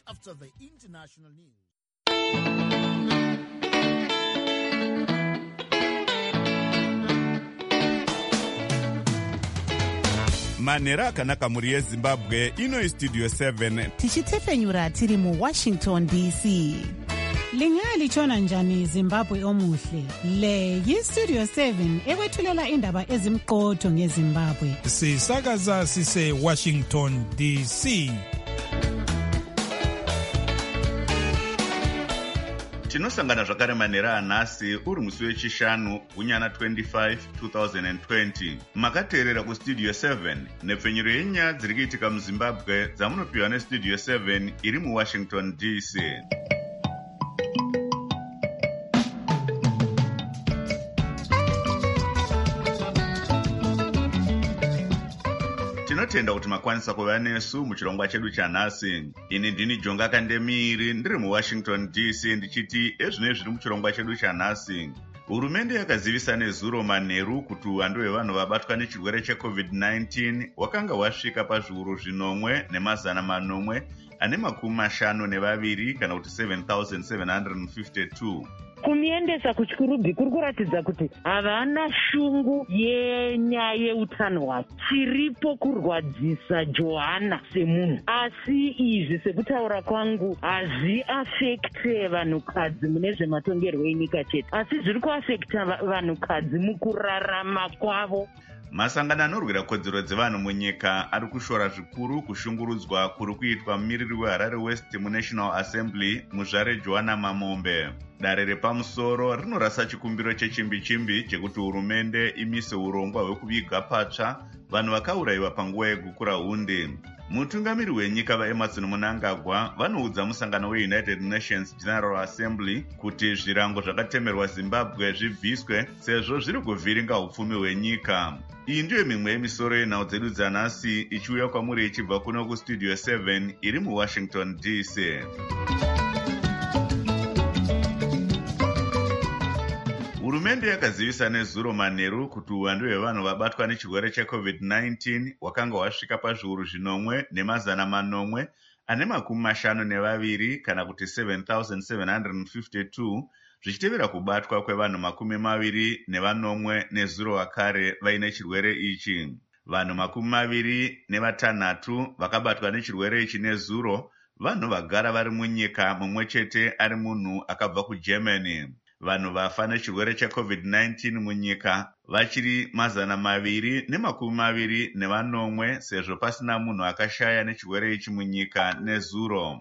after the international news. Manera akanaka muri yeZimbabwe ino istudio 7 tichitefenyura tiri mu Washington DC. Lingalitshona njani Zimbabwe omuhle? Le yistudio 7 ekwethulela indaba ezimqotho ngeZimbabwe. Sisakaza sise Washington DC. Tinosangana zvakare manera anhasi uri musi wechishanu gunyana 25 2020. Makateerera kustudio 7 nepfenyuro yenyaya dziri kuitika muZimbabwe dzamunopiwa nestudio 7 iri muWashington DC. Tinotenda kuti makwanisa kuva nesu muchirongwa chedu chanhasi. Ini ndini Jonga Kandemiri ndiri muWashington DC ndichiti ezvino zviri muchirongwa chedu chanhasi. Hurumende yakazivisa nezuro manheru kuti uwandu hwevanhu vabatwa nechirwere cheCovid-19 wakanga wasvika pazviuru 1,900 ane 52 kana kuti 7,752. Kumiendesa kuchikurubhi kuri kuratidza kuti havana shungu yenyaya yeutano hwake. Chiripo kurwadzisa Johana semunhu, asi izvi sekutaura kwangu hazviafekte vanhukadzi mune zvematongerwo enyika chete, asi zviri kuafekta vanhukadzi mukurarama kwavo. Masangano anorwira kodzero dzevanhu munyika ari kushora zvikuru kushungurudzwa kuri kuitwa mumiriri weHarare West muNational Assembly muzvare Joanna Mamombe. Dare repamusoro rinorasa chikumbiro chechimbi-chimbi chekuti hurumende imise urongwa hwekuviga patsva vanhu vakaurayiwa panguva yegukura hundi. Mutungamiri wenyika vaEmmerson Mnangagwa vanoudza musangano weUnited Nations General Assembly kuti zvirango zvakatemerwa Zimbabwe zvibviswe sezvo zviri kuvhiringa upfumi hwenyika. Iyi ndiyo mimwe yemisoro yenhau dzedu dzanhasi ichiuya kwamuri ichibva kuno kustudio 7 iri muWashington DC. Hurumende yakazivisa nezuro manheru kuti uwandu hwevanhu vabatwa nechirwere cheCovid-19 wakanga wasvika pazviuru 1,900 ane 52 kana kuti 7,752 zvichitevera kubatwa kwevanhu 28 nezuro vakare vaine chirwere ichi. Vanhu 26 vakabatwa nechirwere ichi nezuro vanhu vagara vari munyika mumwe chete ari munhu akabva kuGermany. Vanhu vafa nechirwere cheCovid-19 munyika vachiri 220 sezvo pasina munhu akashaya nechirwere ichi munyika nezuro.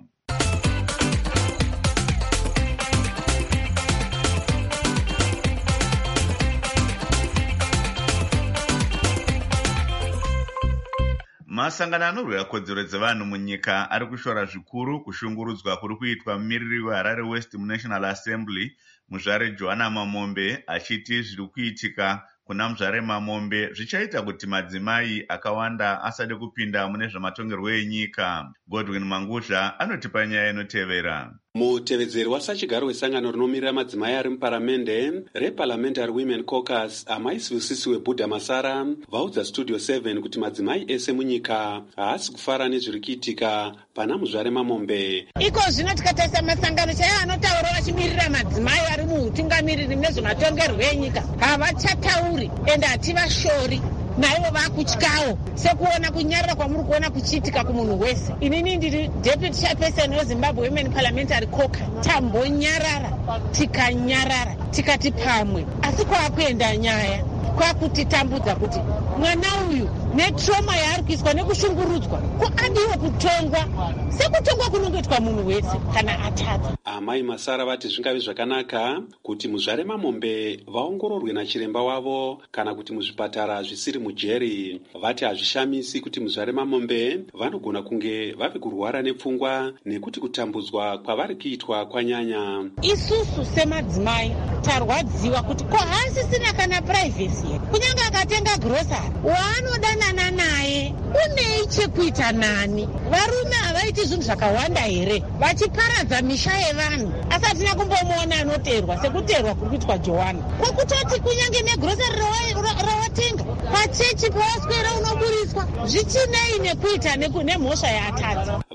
Masangano anorwira kodzero dzevanhu munyika ari kushora zvikuru kushungurudzwa kuri kuitwa mumiriri weHarare West muNational Assembly muzvare Joanna Mamombe achiti zviri kuitika kuna muzvare Mamombe zvichaita kuti madzimai akawanda asade kupinda mune zvamatongerwo enyika. Godwin Manguzha anotipa nyaya inotevera. Mutevedzeri wasachigaro wesangano rinomirira madzimai ari muparamende reParliamentary Women Caucus amai Sivisisi weBudha Masara vaudza Studio 7 kuti madzimai ese munyika haasi kufara nezviri kuitika pana muzvare Mamombe. Iko zvino tikatarisa masangano chaiwo anotaura achimirira madzimai ari mutungamiriri nezvematongerwo enyika havachatauri ende hativashori. Naivo vakutyawo sekuona kunyarara kwamuri kuona kuchiitika kumunhu wese. Inini ndiri Deputy Chairperson weZimbabwe Women Parliamentary Caucus. Tambonyarara tikanyarara tikati pamwe, asi kwakuenda nyaya kwakutitambudza kuti mwana uyu netrauma yaari kuiswa nekushungurudzwa kuadiwa kutongwa sekutongwa kunongoitwa munhu wese kana atadza. Amai Masara vati zvingavi zvakanaka kuti muzvare Mamombe vaongororwe nachiremba wavo kana kuti muzvipatara zvisiri mujeri. Vati hazvishamisi kuti muzvare Mamombe vanogona kunge vave kurwara nepfungwa nekuti kutambudzwa kwavari kuitwa kwanyanya. Isusu semadzimai tarwadziwa kuti ko haasisina kana privacy here. Kunyange akatenga grocery waanodanana naye unei chekuita nani? Varume havaiti zvinhu zvakawanda here vachiparadza misha yevanhu? Asi hatina kumbomuona anoterwa sekuterwa kuri kuitwa Joanna. Kwakutoti kunyange negrocery rawatenga pachechi pawaswera unoburiswa. Zvichinei nekuita nemhosva yaatadza?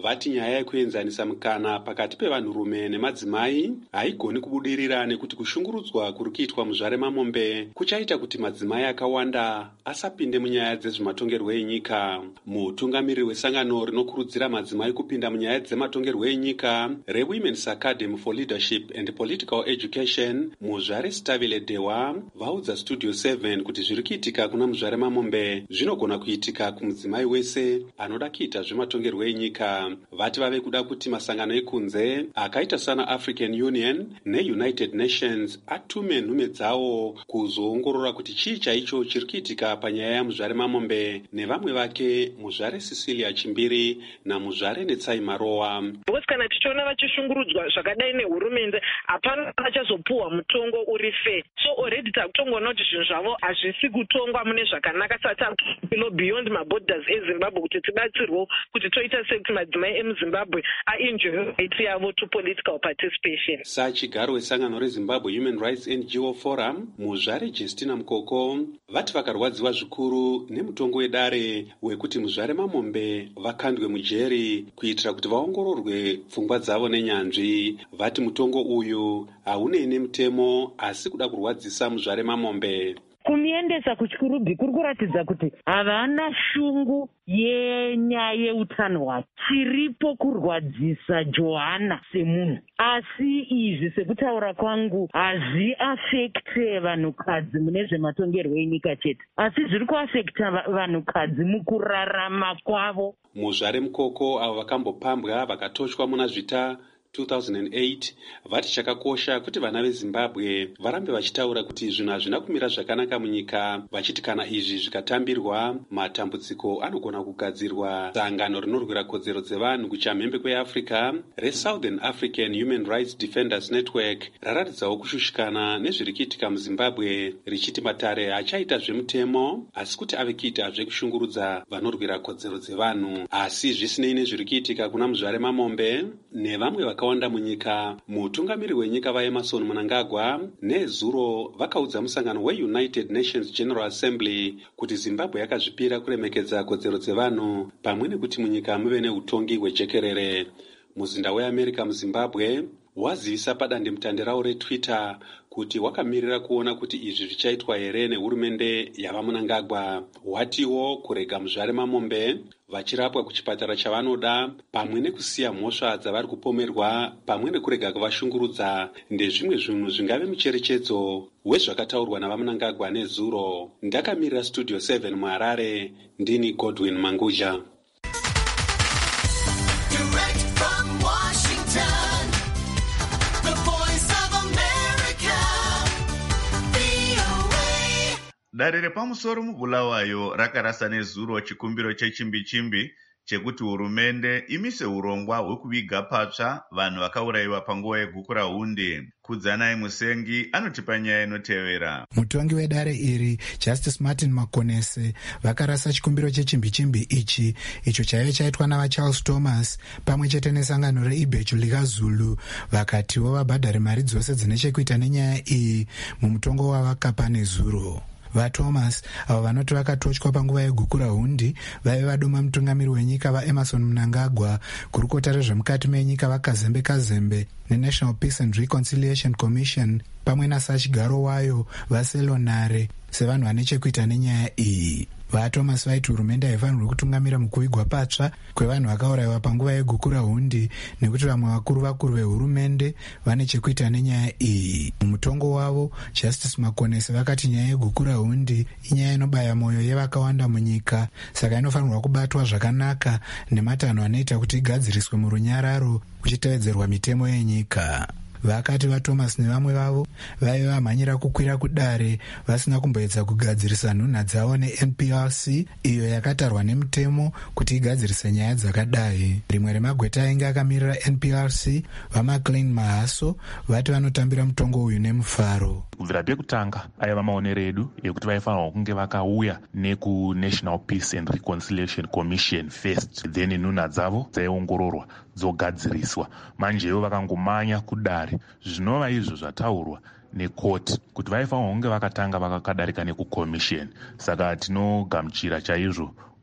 vati nyaya yekuenzanisa mukana pakati pevanhurume nemadzimai haigoni kubudirira nekuti kushungurudzwa kuri kuitwa muzvare mamombe kuchaita kuti madzimai akawanda asapinde munyaya dzezvematongerwo enyika. Mutungamiriri wesangano rinokurudzira madzimai kupinda munyaya dzematongerwo enyika reWomen's Academy for Leadership and Political Education, muzvare Stavile Dewa, vaudza Studio 7 kuti zviri kuitika kuna muzvare mamombe zvinogona kuitika kumudzimai wese anoda kuita zvematongerwo enyika. Vati vave kuda kuti masangano ekunze akaita sana African Union neUnited Nations atume nhume dzawo kuzoongorora kuti chii chaicho chiri kuitika panyaya yamuzvare mamombe nevamwe vake muzvare Cecilia Chimbiri namuzvare Netsai Marowa. Because kana tichiona vachishungurudzwa zvakadai nehurumende hapana vachazopuwa mutongo uri fair. So already takutongoona kuti zvinhu zvavo hazvisi kutongwa mune zvakanaka sata beyond maborders eZimbabwe kuti tibatsirwe kuti toita sekuti madzimai emuZimbabwe aenjoy right yavo to political participation. Sachigaro wesangano reZimbabwe Human Rights NGO Forum, muzvare Justina Mukoko, vati vakarwadziwa zvikuru nemutongo wedare wekuti muzvare mamombe vakandwe mujeri kuitira kuti vaongororwe pfungwa dzavo nenyanzvi. Vati mutongo uyu haunei nemutemo asi kuda kurwadzisa muzvare mamombe. Kumiendesa kuchikurubhi kuri kuratidza kuti havana shungu yenyaya yeutano hwake. Chiripo kurwadzisa Johanna semunhu. Asi izvi sekutaura kwangu hazviafekte vanhukadzi mune zvematongerwo enyika chete, asi zviri kuafekta vanhukadzi mukurarama kwavo. Muzvare Mukoko avo vakambopambwa vakatochwa muna zvita 2008 vati chakakosha kuti vana veZimbabwe varambe vachitaura kuti zvinhu hazvina kumira zvakanaka munyika, vachiti kana izvi zvikatambirwa matambudziko anogona kugadzirwa. Sangano rinorwira kodzero dzevanhu kuchamhembe kweAfrica reSouthern African Human Rights Defenders Network raratidzawo kushushikana nezviri kuitika muZimbabwe, richiti Matare achaita zvemutemo asi kuti ave kuita zvekushungurudza vanorwira kodzero dzevanhu. Asi zvisinei nezviri kuitika kuna muzvare mamombe nevamwe vakawanda munyika, mutungamiriri wenyika vaEmerson Mnangagwa nezuro vakaudza musangano weUnited Nations General Assembly kuti Zimbabwe yakazvipira kuremekedza kodzero dzevanhu pamwe nekuti munyika muve neutongi hwejekerere. Muzinda weAmerica muZimbabwe wazivisa padandemutande rawo reTwitter kuti wakamirira kuona kuti izvi zvichaitwa here nehurumende yavaMnangagwa. Watiwo kurega muzvare mamombe vachirapwa kuchipatara chavanoda pamwe nekusiya mhosva dzavari kupomerwa pamwe nekurega kuvashungurudza ndezvimwe zvinhu zvingave mucherechedzo wezvakataurwa navaMnangagwa nezuro. Ndakamirira Studio 7 muHarare, ndini Godwin Manguja. Dare repamusoro muBulawayo rakarasa nezuro chikumbiro chechimbi-chimbi chekuti hurumende imise urongwa hwekuviga patsva vanhu vakaurayiwa panguva yeguku raHundi. Kudzanai Musengi anotipa nyaya inotevera. Mutongi wedare iri Justice Martin Makonese vakarasa chikumbiro chechimbi-chimbi icho chaive chaitwa navaCharles Thomas pamwe chete nesangano reIbhechu likaZulu, vakatiwo vabhadhare mari dzose dzine chekuita nenyaya iyi mumutongo wavakapa nezuro. VaThomas avo vanoti vakatochwa panguva yeguku raHundi vaive vadoma mutungamiri wenyika vaEmerson Mnangagwa, gurukota rezvemukati menyika vaKazembe Kazembe neNational Peace and Reconciliation Commission pamwe nasachigaro wayo vaSelonare sevanhu vane chekuita nenyaya iyi. VaThomas vaiti hurumende haifanirwi kutungamira mukuvigwa patsva kwevanhu vakaurayiwa panguva yeguku raHundi nekuti vamwe vakuru vehurumende vane chekuita nenyaya iyi. Mumutongo wavo Justice Makonese vakati nyaya yeguku raHundi inyaya inobaya mwoyo yevakawanda munyika, saka inofanirwa kubatwa zvakanaka nematanho anoita kuti igadziriswe murunyararo kuchitevedzerwa mitemo yenyika. Vakati vaThomas nevamwe vavo vaive vamhanyira kukwira kudare vasina kumboedza kugadzirisa nhunha dzavo neNPRC iyo yakatarwa nemutemo kuti igadzirise nyaya dzakadai. Rimwe remagweta ainge akamirira NPRC vaMaclean Mahaso vati vanotambira mutongo uyu nemufaro. Kubvira pekutanga aiva maonero edu ekuti vaifanirwa kunge vakauya nekuNational Peace and Reconciliation Commission first, then nhunha dzavo dzaiongororwa dzogadziriswa. Manjewo vakangomanya kudare zvinova izvo zvataurwa nekoti kuti vaifanirwa kunge vakatanga vakakadarika nekukomisheni. Saka tinogamuchira chaizvo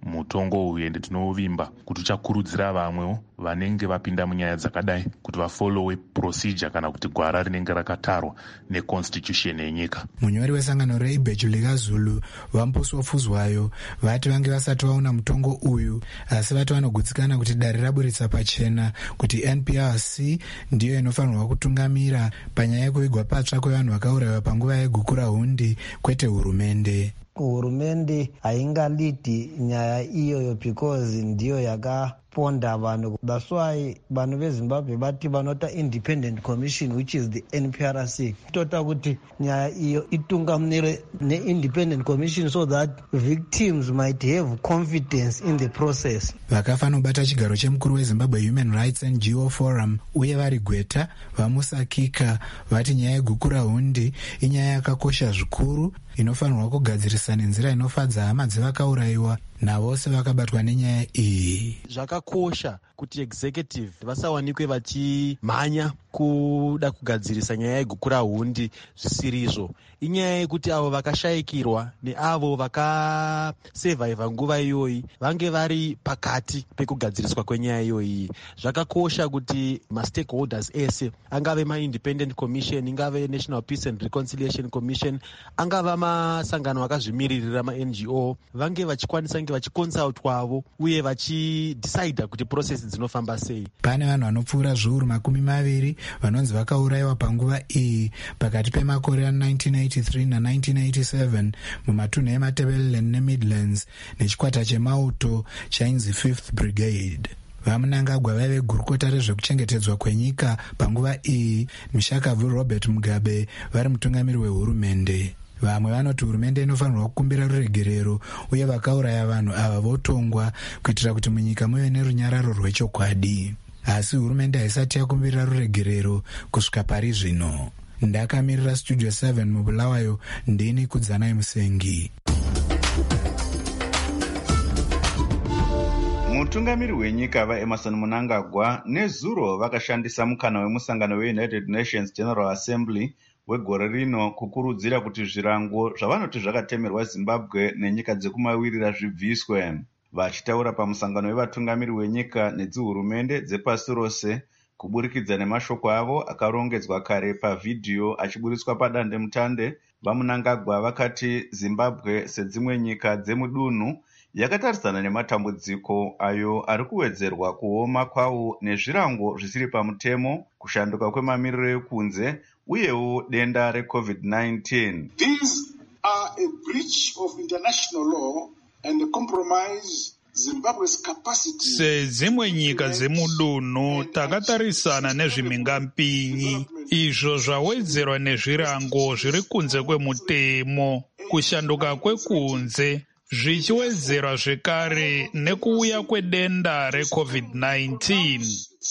mutongo uyu ende tinovimba kuti uchakurudzira vamwewo vanenge vapinda munyaya dzakadai kuti vafolowe procedure kana kuti gwara rinenge rakatarwa neconstitution yenyika. Munyori wesangano reIbhechu likazulu Vamposi Wafuzwayo vati vange vasati vaona mutongo uyu, asi vati vanogutsikana kuti dare raburitsa pachena kuti NPRC ndiyo inofanirwa kutungamira panyaya yekuvigwa patsva kwevanhu vakaurayiwa panguva yegukura hundi, kwete hurumende. Hurumende haingalidi nyaya iyoyo because ndiyo yakaponda vanhu. That's why vanhu veZimbabwe vati vanota independent commission which is the NPRC. Tota kuti nyaya iyo itungamire ne-independent commission so that victims might have confidence in the process. Vakafa nobata chigaro chemukuru weZimbabwe Human Rights NGO Forum uye vari Gweta vamusakika vati nyaya yegukura hundi inyaya yakakosha zvikuru inofanirwa kugadzirisa nenzira inofadza hama dzevakaurayiwa navose vakabatwa nenyaya iyi. Zvakakosha kuti executive vasawanikwe vachimhanya kuda kugadzirisa nyaya yegukura hundi zvisirizvo. Inyaya yekuti avo vakashayikirwa neavo vakasevhaivha nguva iyoyi vange vari pakati pekugadziriswa kwenyaya iyoyi. Zvakakosha kuti mastakeholders ese, angave maindependent commission, ingave National Peace and Reconciliation Commission, angava masangano akazvimiririra ma-NGO, vange vachikwanisa vachiconsultwavo uye vachidecida kuti process dzinofamba sei. Pane vanhu vanopfuura zviuru 20 vanonzi vakaurayiwa panguva iyi pakati pemakore a1983 na1987 mumatunhu eMatabeleland neMidlands nechikwata chemauto chainzi 5th Brigade. Vamunangagwa vaive gurukota rezvekuchengetedzwa kwenyika panguva iyi, Mishakabvu Robert Mugabe vari mutungamiri wehurumende. Vamwe vanoti hurumende inofanirwa kukumbira ruregerero uye vakauraya vanhu ava votongwa kuitira kuti munyika muve nerunyararo rwechokwadi. Asi hurumende haisati yakumbira ruregerero kusvika pari zvino. Ndakamirira Studio 7 muBulawayo, ndini Kudzanai Musengi. Mutungamiri wenyika vaEmerson Mnangagwa nezuro vakashandisa mukana wemusangano weUnited Nations General Assembly wegore rino kukurudzira kuti zvirango zvavanoti zvakatemerwa Zimbabwe nenyika dzekumawirira zvibviswe. Vachitaura pamusangano wevatungamiri wenyika nedzihurumende dzepasi rose kuburikidza nemashoko avo akarongedzwa kare pavhidhiyo achiburitswa padandemutande, vaMnangagwa vakati Zimbabwe sedzimwe nyika dzemudunhu yakatarisana nematambudziko ayo ari kuwedzerwa kuoma kwawo nezvirango zvisiri pamutemo, kushanduka kwemamiriro ekunze uyewo denda reCovid-19. These are a breach of international law and a compromise Zimbabwe's capacity. Sedzimwe nyika dzemudunhu takatarisana nezvimingampinyi izvo zvawedzerwa nezvirango zviri kunze kwemutemo, kushanduka kwekunze zvichiwedzerwa zvekare nekuuya kwedenda reCovid-19.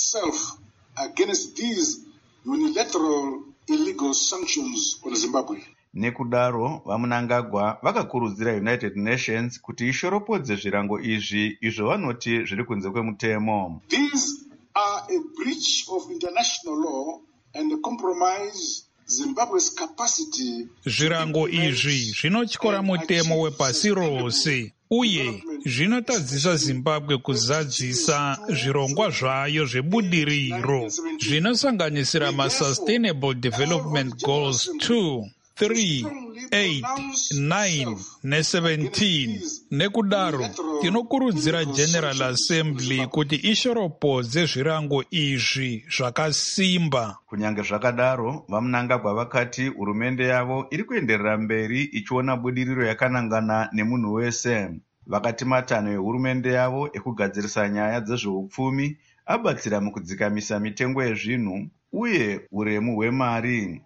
Against these unilateral illegal sanctions on Zimbabwe. Nekudaro vaMnangagwa vakakurudzira United Nations kuti ishoropodze zvirango izvi izvo vanoti zviri kunze kwemutemo. These are a breach of international law and a compromise Zimbabwe's capacity. Zvirango izvi zvinotyora mutemo wepasi rose uye zvinotadzisa Zimbabwe kuzadzisa zvirongwa zvayo zvebudiriro zvinosanganisira maSustainable Development Goals 2, 3, 8, 9 ne17. Nekudaro tinokurudzira General Assembly kuti ishoropodze zvirango izvi zvakasimba. Kunyange zvakadaro, vaMnangagwa vakati hurumende yavo iri kuenderera mberi ichiona budiriro yakanangana nemunhu wese. Vakati matanho ehurumende yavo ekugadzirisa nyaya dzezveupfumi abatsira mukudzikamisa mitengo yezvinhu uye uremu hwemari.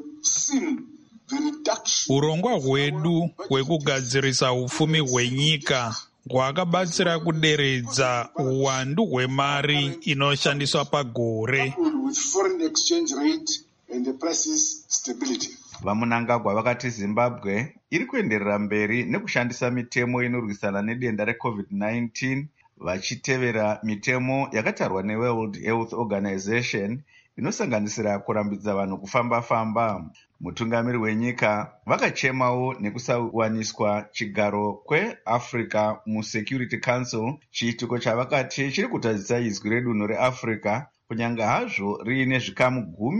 Urongwa hwedu hwekugadzirisa upfumi hwenyika hwakabatsira kuderedza uwandu hwemari inoshandiswa pagore. VaMnangagwa vakati Zimbabwe iri kuenderera mberi nekushandisa mitemo inorwisana nedenda reCovid-19, vachitevera mitemo yakatarwa neWorld Health Organization inosanganisira kurambidza vanhu kufamba-famba. Mutungamiri wenyika vakachemawo nekusawaniswa chigaro kweAfrica muSecurity Council, chiitiko chavakati chiri kutadzisa izwi redunhu reAfrica kunyange hazvo riine zvikamu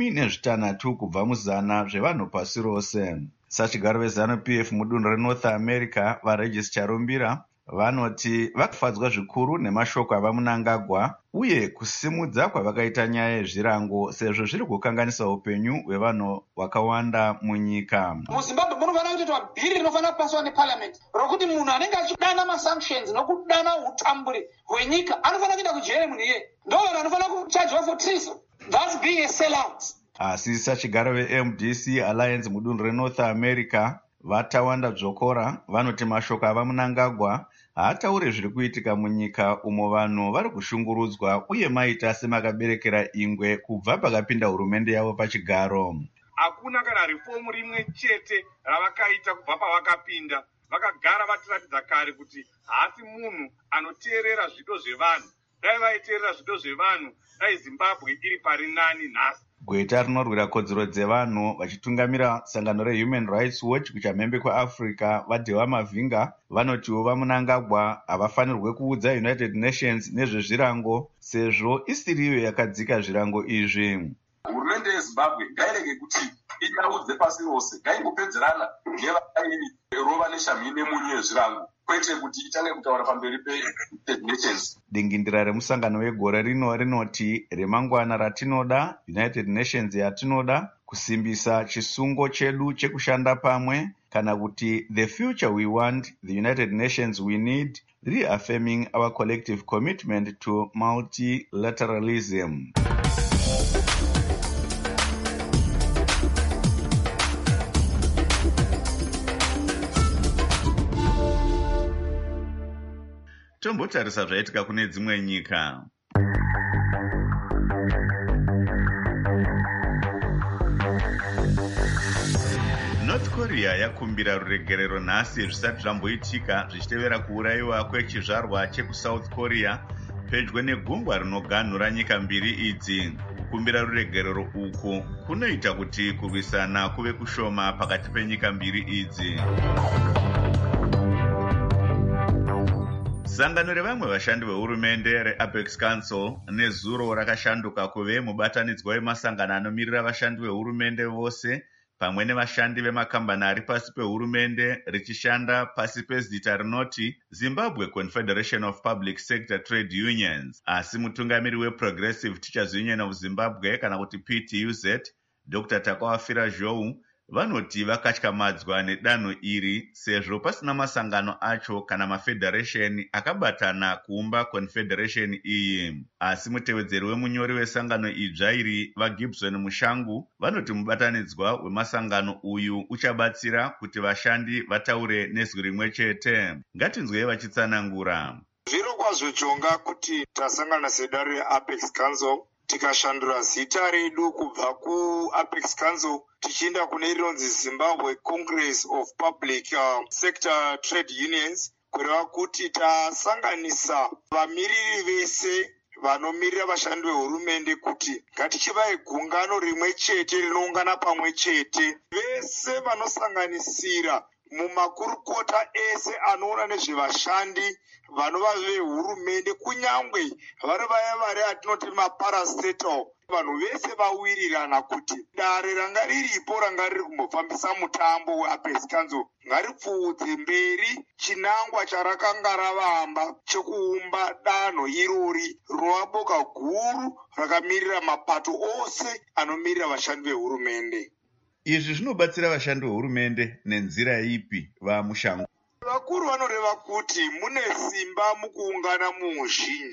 16 kubva mu100 zvevanhu pasi rose. Sachigaro veZANU-PF mudunhu reNorth America vaRegis Charumbira vanoti vakafadzwa zvikuru nemashoko ava Mnangagwa uye kusimudza kwavakaita nyaya yezvirango sezvo zviri kukanganisa upenyu hwevanhu vakawanda munyika. MuZimbabwe munofanira kuitwa bhiri rinofanira kupaswa neparliament rokuti munhu anenge achidana masanctions nokudana utamburi hwenyika anofanira kuenda kujere munhu iye. Ndovanhu anofanira kuchajwa for treason. That's being a sellout. Asi sachigaro veMDC Alliance mudunhu reNorth America vatawanda dzvokora vanoti mashoko ava Mnangagwa haataure zviri kuitika munyika umo vanhu vari kushungurudzwa uye maita semakaberekera ingwe kubva pakapinda hurumende yavo pachigaro. Hakuna kana reformu rimwe chete ravakaita kubva pavakapinda. Vakagara vatiratidza kare kuti haasi munhu anoteerera zvido zvevanhu. Dai vaiteerera zvido zvevanhu, dai Zimbabwe iri pari nani nhasi. Gweta rinorwira kodzero dzevanhu vachitungamira sangano reHuman Rights Watch kuchamhembe kweAfrica vaDhewa Mavhinga vanotiwo vaMnangagwa havafanirwe kuudza United Nations nezvezvirango sezvo isiriyo yakadzika zvirango izvi. Hurumende yeZimbabwe ngairege kuti idaudze pasi rose, ngaingopedzerana nevakairova neshamhi nemunyu yezvirango, kwete kuti itange kutaura pamberi peUnited Nations. Dingindira remusangano wegore rino rinoti remangwana ratinoda, United Nations yatinoda, kusimbisa chisungo chedu chekushanda pamwe, kana kuti the future we want, the United Nations we need, reaffirming our collective commitment to multilateralism. Tombotarisa zvaitika kune dzimwe nyika. North Korea yakumbira ruregerero nhasi zvisati zvamboitika zvichitevera kuurayiwa kwechizvarwa chekuSouth Korea pedyo negungwa rinoganhura nyika mbiri idzi. Kukumbira ruregerero uku kunoita kuti kurwisana kuve kushoma pakati penyika mbiri idzi. Sangano revamwe vashandi vehurumende reApex Council nezuro rakashanduka kuve mubatanidzwa wemasangano anomirira vashandi vehurumende vose pamwe nevashandi vemakambani ari pasi pehurumende richishanda pasi pezita rinoti Zimbabwe Confederation of Public Sector Trade Unions. Asi mutungamiri weProgressive Teachers Union of Zimbabwe kana kuti PTUZ Dr. Takawafira Zhou vanoti vakatyamadzwa nedanho iri sezvo pasina masangano acho kana mafederation akabatana kuumba confederation iyi. Asi mutevedzeri wemunyori wesangano idzva iri vaGibson Mushangu vanoti mubatanidzwa wemasangano uyu uchabatsira kuti vashandi vataure nezwi rimwe chete. Ngatinzwei vachitsanangura. Zviro kwazvo chonga kuti tasangana sedare reApex Council tikashandura zita redu kubva kuApex Council tichienda kune rinonzi Zimbabwe Congress of Public Sector Trade Unions, kureva kuti tasanganisa vamiriri vese vanomirira vashandi vehurumende kuti ngatichivai gungano rimwe chete rinoungana pamwe chete, vese vanosanganisira mumakurukota ese anoona nezvevashandi vanova vehurumende, kunyangwe vari vaya vari atinoti maparastatal, vanhu vese vawirirana kuti dare ranga riripo ranga riri kumbofambisa mutambo weApex Council ngaripfuudze mberi chinangwa charakanga ravamba chekuumba danho irori rinova boka guru rakamirira mapato ose anomirira vashandi vehurumende. Izvi zvinobatsira vashandi vehurumende nenzira ipi vaMushangu? Vakuru vanoreva kuti mune simba mukuungana muzhinji.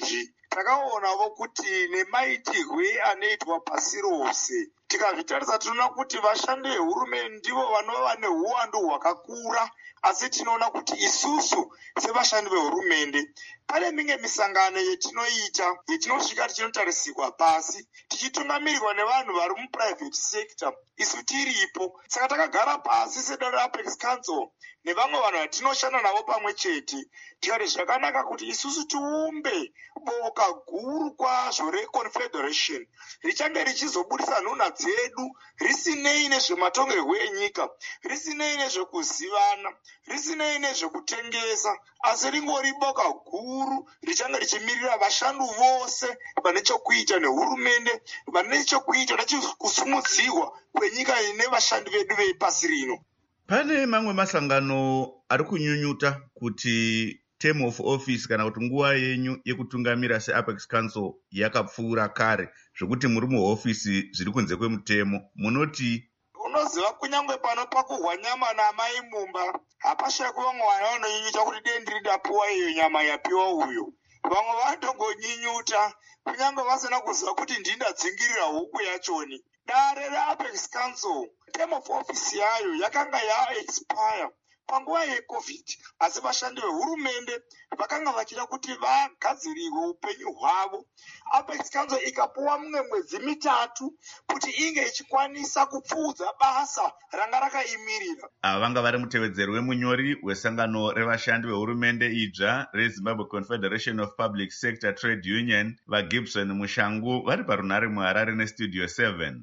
takaonavo kuti nemaitirwe anoitwa pasi rose tikazvitarisa tinoona kuti vashandi vehurumende ndivo vanova neuwandu hwakakura, asi tinoona kuti isusu sevashandi vehurumende pane mimwe misangano yetinoita yetinosvika tichinotarisirwa pasi tichitungamirirwa nevanhu vari muprivate sector isu tiripo. Saka takagara pasi sedare Apex Council nevamwe vanhu vatinoshanda navo pamwe chete tikati zvakanaka kuti isusu tiumbe boka guru kwazvo reconfederation richange richizobudisa nhunha dzedu risinei nezvematongerwo enyika, risinei nezvekuzivana, risinei nezvekutengesa, asi ringori boka guru richange richimirira vashandi vose vane chokuita nehurumende, vane chokuita nekusumudzirwa kwenyika ine vashandi vedu vepasi rino. Pane mamwe masangano ari kunyunyuta kuti term of office kana kuti nguva yenyu yekutungamira seApex Council yakapfuura kare zvekuti muri muhofisi zviri kunze kwemutemo. Munoti unoziva kunyangwe pano pakuhwa nyama namai mumba hapashaya kuvamwe vanonyunyuta kuti dendi ridapiwa iyo nyama yapiwa uyo. Vamwe vanotongonyunyuta kunyangwe vasina kuziva kuti ndindadzingirira huku yachoni. Dare reApex Council term of office yayo yakanga yaexpire panguva yeCovid, asi vashandi vehurumende vakanga vachida kuti vagadzirirwe upenyu hwavo. Apex Council ikapuwa mumwe mwedzi 3 kuti inge ichikwanisa kupfuudza basa ranga rakaimirira. Ava vanga vari mutevedzeri wemunyori wesangano revashandi vehurumende idzva reZimbabwe Confederation of Public Sector Trade Union, vaGibson Mushangu, vari parunhare muHarare neStudio 7.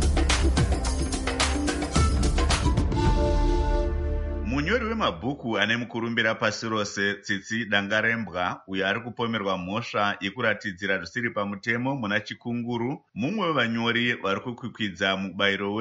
Munyori wemabhuku ane mukurumbira pasi rose Tsitsi Dangarembwa, uyo ari kupomerwa mhosva yekuratidzira zvisiri pamutemo muna Chikunguru, mumwe wevanyori vari kukwikwidza mubayiro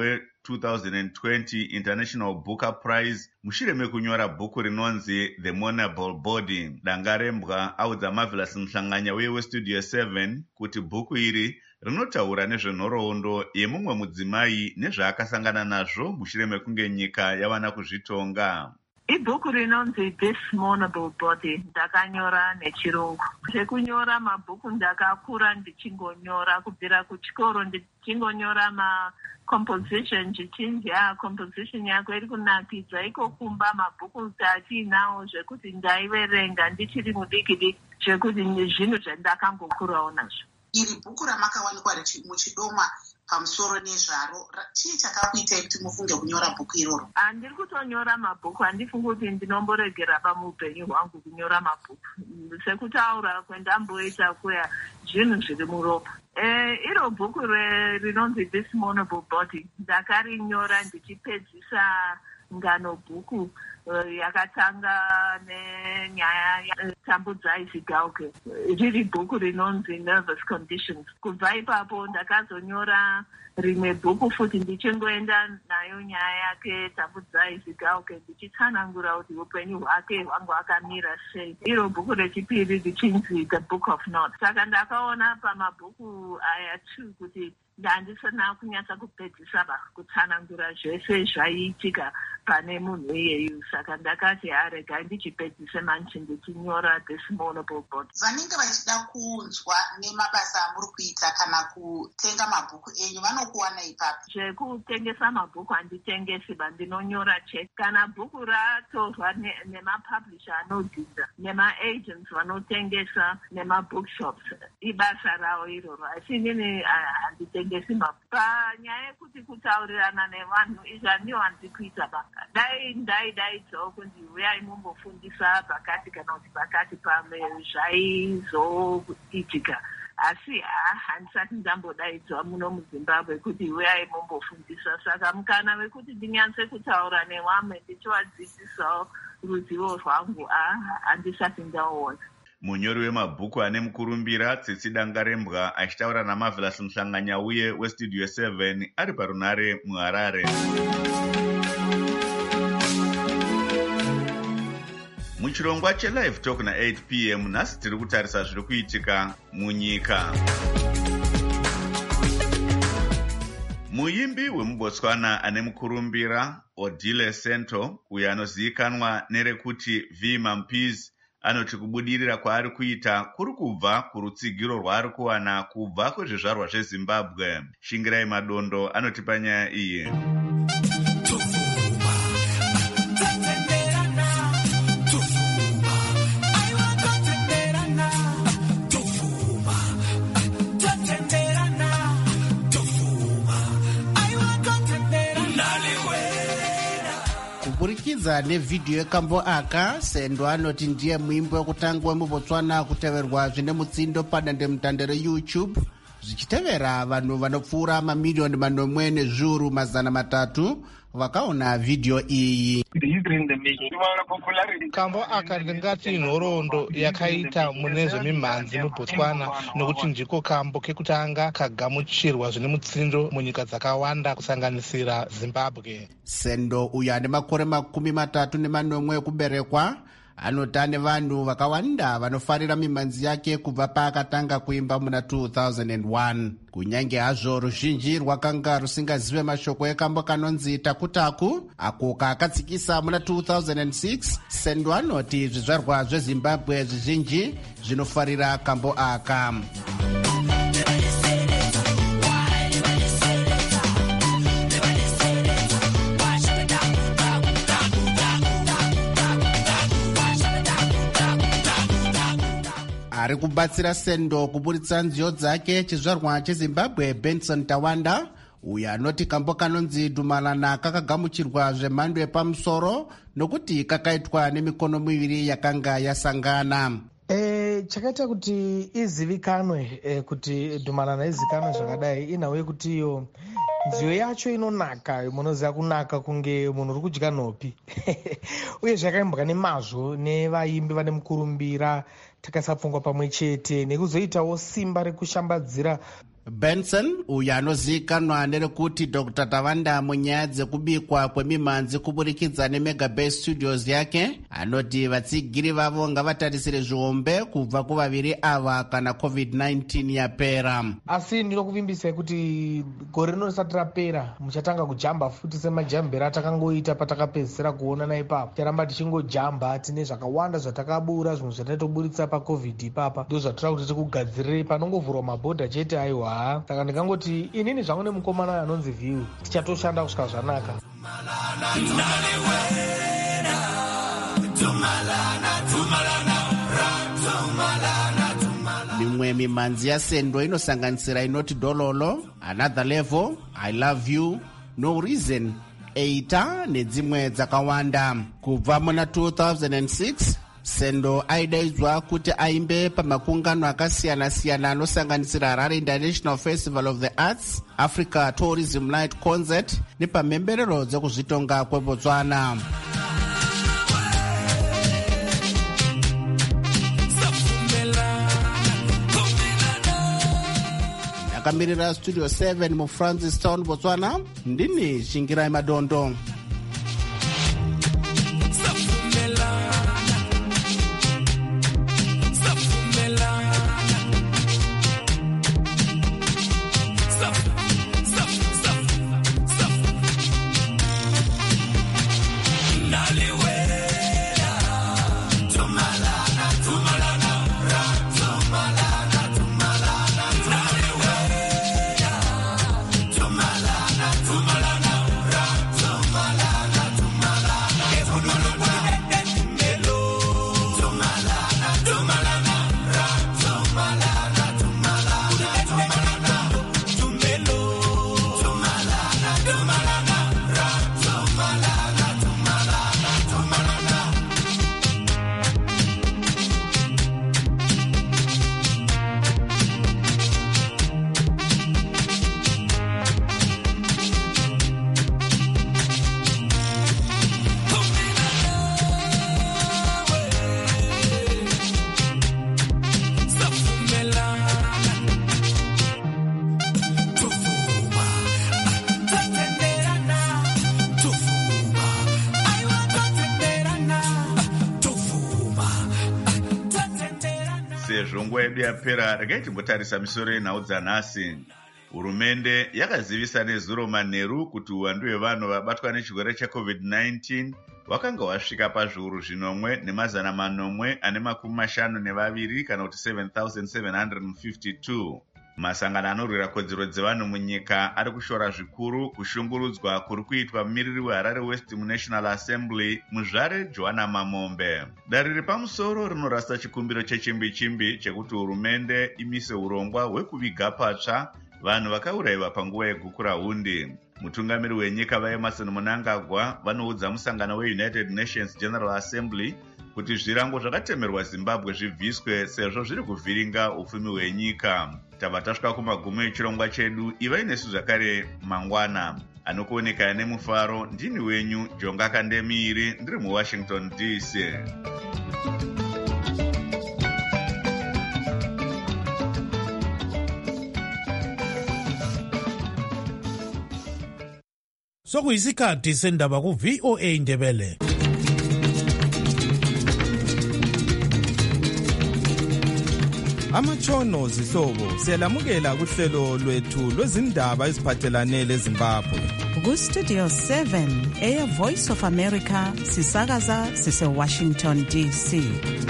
we-2020 International Booker Prize mushure mekunyora bhuku rinonzi The Monable Body. Dangarembwa audza Marvelous Mhlanganya weStudio 7 kuti bhuku iri rinotaura nezvenhoroondo yemumwe mudzimai nezvaakasangana nazvo mushure mekunge nyika yavana kuzvitonga. Ibhuku rinonzi This Monable Body ndakanyora nechirungu. Zvekunyora mabhuku ndakakura ndichingonyora kubvira kuchikoro, ndichingonyora composition zvichinzi composition yako iri kunakidza iko kumba mabhuku atiinawo zvekuti ndaiverenga ndichiri mudiki diki zvekuti zvinhu zvandakangokurawo nazvo. Iri bhuku ramakawanikwa muchidoma pamusoro nezvaro, chii chakakuitai kuti mufunge kunyora bhuku iroro? Handiri kutonyora mabhuku, handifungi kuti ndinomboregera pamuupenyu hwangu kunyora mabhuku. Sekutaura kwendamboita kuya zvinhu zviri muropa. Iro bhuku rinonzi This Monable Body ndakarinyora ndichipedzisa ngano bhuku yakatanga nenyaya yatambudzai Zigauke, riri bhuku rinonzi Nervous Conditions. Kubva ipapo ndakazonyora rimwe bhuku futi ndichingoenda nayo nyaya yake Tambudzai Zigauke ndichitsanangura kuti upenyu hwake hwangu hwakamira sei. Iro bhuku rechipiri richinzi The Book of Notes. Saka ndakaona pamabhuku aya 2 kuti ndandisana kunyatsa kupedzisa kutsanangura zvese zvaiitika pane munhu iyeyu. Saka ndakati arega ndichipedzise manje ndichinyora This Monable Body. Vanenge vachida kunzwa nemabasa amuri kuita kana kutenga mabhuku enyu vanokuwana ipapi? Zvekutengesa mabhuku handitengesi, ndinonyora chete. Kana bhuku ratorwa nemapublisher anodhidha, nemaagents vanotengesa, nemabookshops, ibasa rawo iroro. Asi inini handitengesi mabhuku. Panyaya yekuti kutaurirana nevanhu izvi handiwo handikuita banga. Dai ndaidaidzwawo kunzi uyai mumbofundisa pakati kana kuti pakati pamwe zvaizoitika. Asi handisati ndambodaidzwa muno muZimbabwe kuti uyai mumbofundisa. Saka mukana wekuti ndinyatse kutaura nevamwe ndichivadzidzisawo ruzivo rwangu handisati ndauona. Munyori wemabhuku ane mukurumbira Tsitsi Dangarembwa achitaura naMarvelous Mhlanganya uye weStudio 7 ari parunhare muHarare. Muchirongwa cheLive Talk na8 p.m. nhasi tiri kutarisa zviri kuitika munyika. Muimbi wemuBotswana ane mukurumbira Odile Sento, uyo anozivikanwa nerekuti V Mampies, anoti kubudirira kwaari kuita kuri kubva kurutsigiro rwaari kuwana kubva kuzvizvarwa zvezimbabwe. Shingirai Madondo anotipa nyaya iyi. Kuburikidza nevhidhiyo yekambo aka, Sendo anoti ndiye muimbo wekutanga wemuBotswana kuteverwa zvine mutsindo padandemutande reYouTube, zvichitevera vanhu vanopfuura mamiliyoni 1,300,000 vakaona vhidhiyo iyi. Kambo aka ndingati nhoroondo yakaita mune zvemimhanzi muBotswana, nokuti ndiko kambo kekutanga kagamuchirwa zvine mutsindo munyika dzakawanda kusanganisira Zimbabwe. Sendo uyo ane makore 34 ekuberekwa anoti ane vanhu vakawanda vanofarira mimhanzi yake kubva paakatanga kuimba muna 2001. Kunyange hazvo ruzhinji rwakanga rusingazive mashoko ekambo kanonzi Takutaku, ako kaakatsikisa muna 2006, Sendo anoti zvizvarwa zveZimbabwe zvizhinji zvinofarira kambo aka. Ari kubatsira Sendo kuburitsa nziyo dzake chizvarwa cheZimbabwe Benson Tawanda, uyo anoti kambo kanonzi Dumalana kakagamuchirwa zvemhando yepamusoro nokuti kakaitwa nemikono miviri yakanga yasangana. Chakaita kuti izivikanwe, kuti Dumalana izivikanwe zvakadai, inhau yekuti iyo nziyo yacho inonaka, munoziva kunaka kunge munhu uri kudya nhopi. Uye zvakaimbwa nemazvo nevaimbi vane mukurumbira, takasapfungwa pamwe chete nekuzoitawo simba rekushambadzira. Benson uyo anozivikanwa nerekuti Dr. Tawanda munyaya dzekubikwa kwemimhanzi kuburikidza neMegabase Studios yake, anoti vatsigiri vavo ngavatarisire zvihombe kubva kuvaviri ava kana COVID-19 yapera. Asi ndinokuvimbisai kuti gore rino risati rapera muchatanga kujamba futi semajambiro atakangoita patakapedzisira kuonana ipapo. Ticharamba tichingojamba, tine zvakawanda zvatakabura, zvimwe zvatatoburitsa paCovid ipapa, ndo zvatira kuti tikugadzirire panongovhurwa mabhodha chete. Aiwa, saka ndingangoti inini zvangu nemukomana anonzi View tichatoshanda kusvika zvanaka. Mimwe mimhanzi yaSendo inosanganisira inoti Dololo, Another Level, I Love You, No Reason, Eita nedzimwe dzakawanda. Kubva muna 2006 Sendo aidaidzwa kuti aimbe pamakungano akasiyana-siyana anosanganisira Harare International Festival of the Arts, Africa Tourism Night Concert nepamhemberero dzekuzvitonga kweBotswana. Akamirira Studio 7 muFrancistown, Botswana, ndini Shingirai Madondo. Sezvo nguva yedu yapera, regai timbotarisa misoro yenhau dzanhasi. Hurumende yakazivisa nezuro manheru kuti uwandu hwevanhu vabatwa nechirwere cheCovid-19 wakanga wasvika pazviuru 1,952 kana kuti 7,752. Masangano anorwira kodzero dzevanhu munyika ari kushora zvikuru kushungurudzwa kuri kuitwa mumiriri weHarare West muNational Assembly muzvare Joanna Mamombe. Dare repamusoro rinorasa chikumbiro chechimbi-chimbi chekuti hurumende imise urongwa hwekuviga patsva vanhu vakaurayiwa panguva yegukura hundi. Mutungamiri wenyika vaEmmerson Mnangagwa vanoudza musangano weUnited Nations General Assembly kuti zvirango zvakatemerwa Zimbabwe zvibviswe sezvo zviri kuvhiringa upfumi hwenyika. Tava tasvika kumagumo echirongwa chedu, ivai nesu zvakare mangwana. Anokuoneka nemufaro ndini wenyu Jonga Kandemiri, ndiri muWashington DC. Sokuyisikhathi sendaba ku-VOA Indebele. Amatshono zihlobo siyalamukela kuhlelo lwethu lwezindaba eziphathelane leZimbabwe. Ku-Studio 7 Air Voice of America sisakaza sise-Washington DC.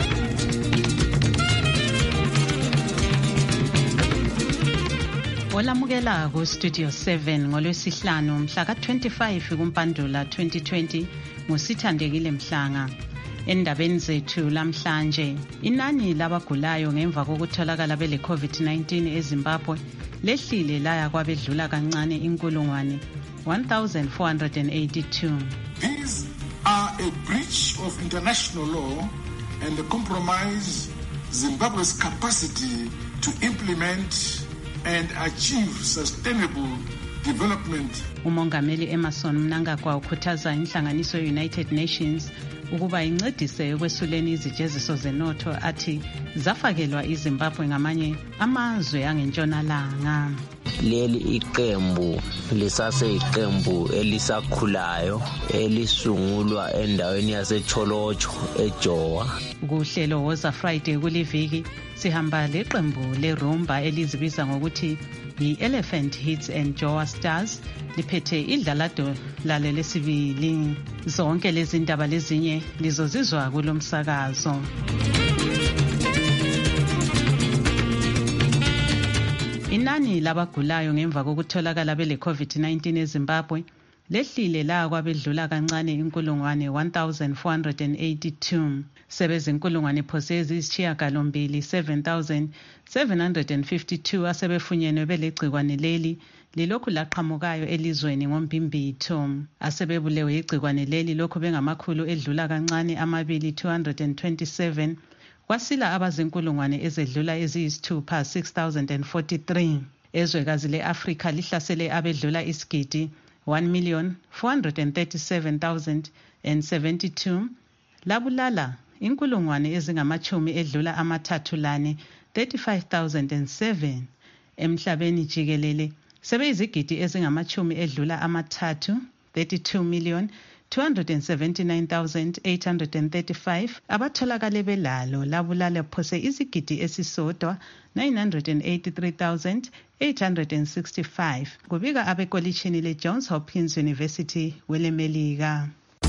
Olamukela ku-Studio 7 ngolwesihlanu mhla ka-25 kuMpandula 2020 nguSithandekile Mhlanga. Endabeni zethu lamhlanje, inani labagulayo ngemva kokutholakala bele COVID-19 eZimbabwe lehlile laya kwabedlula kancane 1,482. These are a breach of international law and compromise Zimbabwe's capacity to implement and achieve sustainable development. Umongameli Emmerson Mnangagwa ukhuthaza inhlanganiso ye-United Nations ukuba incedise ekwesuleni izijeziso zenotho athi zafakelwa iZimbabwe ngamanye amazwe angentshonalanga. Leli iqembu lisaseyiqembu elisakhulayo elisungulwa endaweni yaseCholocho eJowa. Kuhlelo Woza Friday kuliviki sihamba leqembu lerumba elizibiza ngokuthi i-Elephant Hits and Jowa Stars liphethe idlalado lalo lesibili. Zonke lezi ndaba lezinye lizozizwa kulomsakazo. Inani labagulayo ngemva kokutholakala bele COVID-19 eZimbabwe lehlile la kwabedlula kancane 1,482. Sebezinkulungwane phose eziyisishiyagalombili 7,752 asebefunyenwe belegcikwane leli lilokhu laqhamukayo elizweni ngombimbitho. Asebebulewe igcikwane leli lokhu bengamakhulu edlula kancane 227 kwasila abazinkulungwane ezedlula eziyisithupha 6,043. Ezwekazi le-Afrika lihlasele abedlula isigidi 1,437,072 labulala inkulungwane ezingamachumi edlula amathathu lane 35,007. Emhlabeni jikelele sebeyizigidi ezingamachumi edlula amathathu 32,279,835 abatholakale belalo labulala phose izigidi esisodwa 983,865 kubika abekolitshini le-Johns Hopkins University welemelika.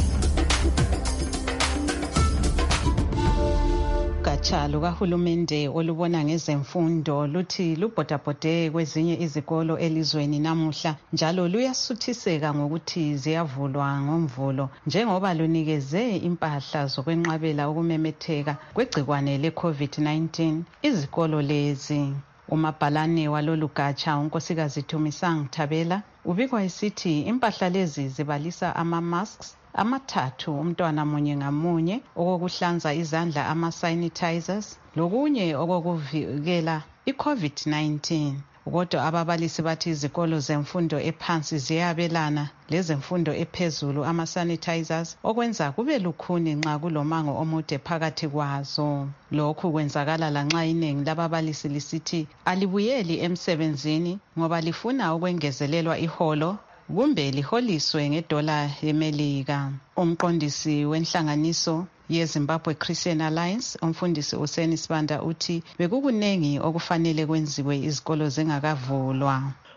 Ugatsha lukahulumende olubona ngezemfundo luthi lubhodabhode kwezinye izikolo elizweni namuhla njalo luyasuthiseka ngokuthi ziyavulwa ngomvulo njengoba lunikeze impahla zokwenqabela ukumemetheka kwegcikwane le-COVID-19 izikolo lezi. Umabhalane walolu gatsha unkosikazi Thumisang Thabela ubikwa esithi impahla lezi zibalisa ama-masks amathathu umntwana munye ngamunye, okokuhlanza izandla ama-sanitizers lokunye okokuvikela i-COVID-19. Kodwa ababalisi bathi izikolo zemfundo ephansi ziyabelana lezemfundo ephezulu ama-sanitizers okwenza kube lukhuni nxa kulomango omude phakathi kwazo. Lokhu kwenzakala lanxa iningi lababalisi lisithi alibuyeli emsebenzini ngoba lifuna ukwengezelelwa iholo kumbe liholiswe ngedola yemelika. Umqondisi wenhlanganiso yeZimbabwe Christian Alliance umfundisi Useni Sibanda uthi bekukunengi okufanele kwenziwe izikolo zingakavulwa.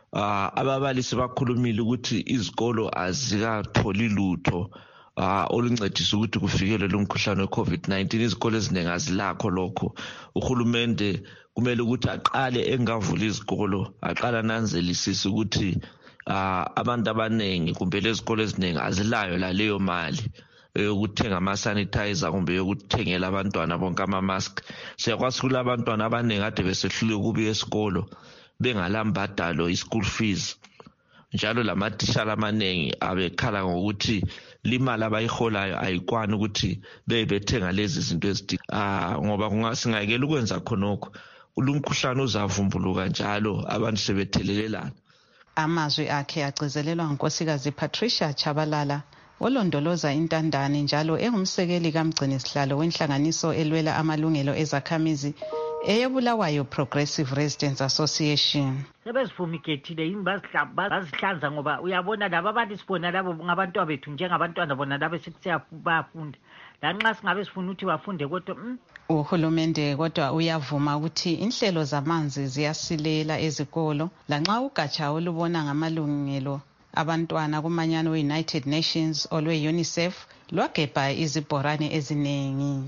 ababalisi bakhulumile ukuthi izikolo azikatholi lutho oluncedisa ukuthi kufikelwe lo mkhuhlane we-COVID-19. Izikolo eziningi azilakho lokho. Uhulumende kumele ukuthi aqale engavula izikolo, aqala nanzelisisa ukuthi abantu abaningi kumbe lezikolo eziningi azilayo la leyo mali yokuthenga ama-sanitizer kumbe yokuthengela abantwana bonke ama-mask. Siyakwazi kula abantwana abaningi ade besehluleka ukubuya esikolo bengalambadalo i-school fees. Njalo lamatishara amaningi abekhala ngokuthi limali abayiholayo ayikwani ukuthi bethenga lezi zinto ngoba singayekela ukwenza khonokho ulumkhuhlane uzavumbuluka njalo abantu sebethelelelana. Amazwi akhe agcizelelwa ngunkosikazi Patricia Chabalala olondoloza intandane njalo engumsekeli kamgcinisihlalo wenhlanganiso elwela amalungelo ezakhamizi eyeBulawayo Progressive Residents Association. Sebezifumigethile yini bazihlanza ngoba uyabona laba abantu sibona labo ngabantwana bethu njengabantwana bona labo sikusiya bayafunda. Lanxa singabe sifuna ukuthi bafunde kodwa uhulumende kodwa uyavuma ukuthi inhlelo zamanzi ziyasilela ezikolo lanxa ugatsha olubona ngamalungelo abantwana kumanyano we-United Nations olwe-UNICEF lwagebha izibhorane eziningi.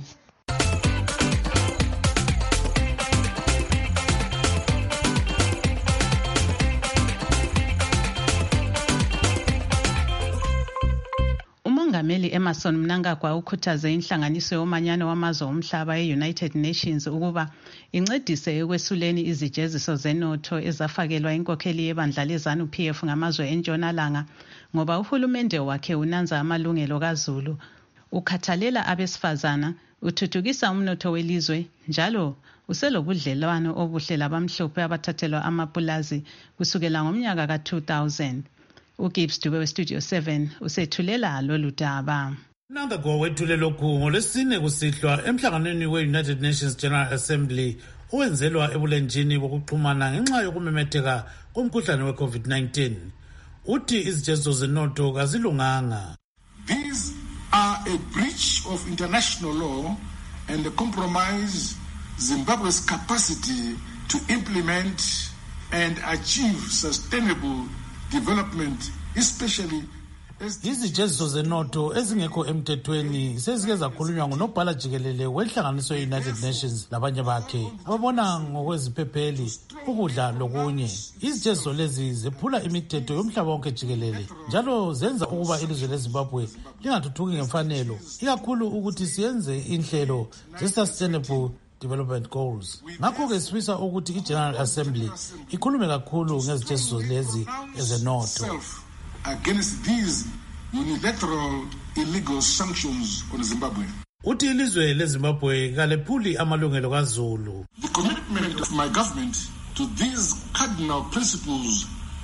uMongameli Emmerson Mnangagwa ukhuthaze inhlanganiso yomanyano wamazwe omhlaba ye-United Nations ukuba incedise ekwesuleni izijeziso zenotho ezafakelwa inkokheli yebandla leZANU-PF ngamazwe entshonalanga ngoba uhulumende wakhe unanza amalungelo kaZulu, ukhathalela abesifazana, uthuthukisa umnotho welizwe njalo uselobudlelwano obuhle labamhlophe abathathelwa amapulazi kusukela ngomnyaka ka-2000. uGibbs Dube weStudio 7 usethulela lolu daba. Mnangagwa wethule lokhu ngolwesine kusihlwa emhlanganweni we-United Nations General Assembly owenzelwa ebulenjini bokuxhumana ngenxa yokumemetheka komkhuhlane we-COVID-19. Uthi izijeziso zenotho kazilunganga. These are a breach of international law and compromise Zimbabwe's capacity to implement and achieve sustainable development, especially izijeziso zenotho ezingekho emthethweni sezike zakhulunywa ngunobhala jikelele wenhlanganiso ye-United Nations labanye bakhe ababona ngokweziphepheli ukudla lokunye. Izijeziso lezi zephula imithetho yomhlaba wonke jikelele njalo zenza ukuba ilizwe leZimbabwe lingathuthuki ngemfanelo, ikakhulu ukuthi siyenze inhlelo ze-Sustainable Development Goals. Ngakho-ke sifisa ukuthi i-General Assembly ikhulume kakhulu ngezijeziso lezi ezenotho. Against these unilateral illegal sanctions on Zimbabwe. Uthi ilizwe leZimbabwe kalephuli amalungelo kaZulu. The commitment of my government to these cardinal principles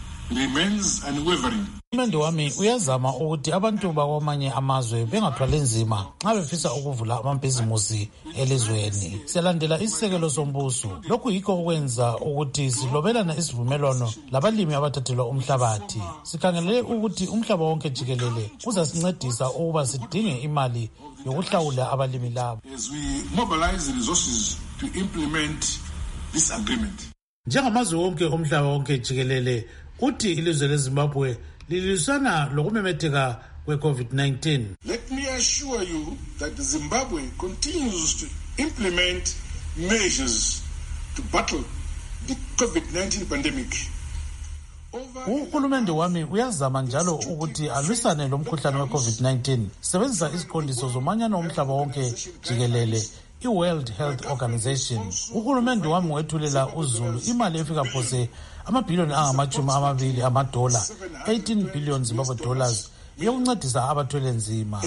remains unwavering. Uhulumende wami uyazama ukuthi abantu bakwamanye amazwe bengathwali nzima nxa befisa ukuvula amabhizimusi elizweni. Siyalandela isisekelo sombuso. Lokhu yikho okwenza ukuthi silobelana isivumelwano labalimi abathathelwa umhlabathi. Sikhangelele ukuthi umhlaba wonke jikelele uzasincedisa ukuba sidinge imali yokuhlawula abalimi labo. As we mobilize resources to implement this agreement. Njengamazwe wonke omhlaba wonke jikelele uthi ilizwe leZimbabwe lilisana lokumemetheka kwe-COVID-19. Let me assure you that Zimbabwe continues to implement measures to battle the COVID-19 pandemic. Uhulumende wami uyazama njalo ukuthi alwisane lo mkhuhlane we-COVID-19 sebenzisa iziqondiso zomanyano omhlaba wonke jikelele i-World Health Organization. Uhulumende wami wethulela uZulu imali efika phose amabhiliyoni angama-20 amadola, 18 billion Zimbabwe dollars yokuncedisa abathwele nzima.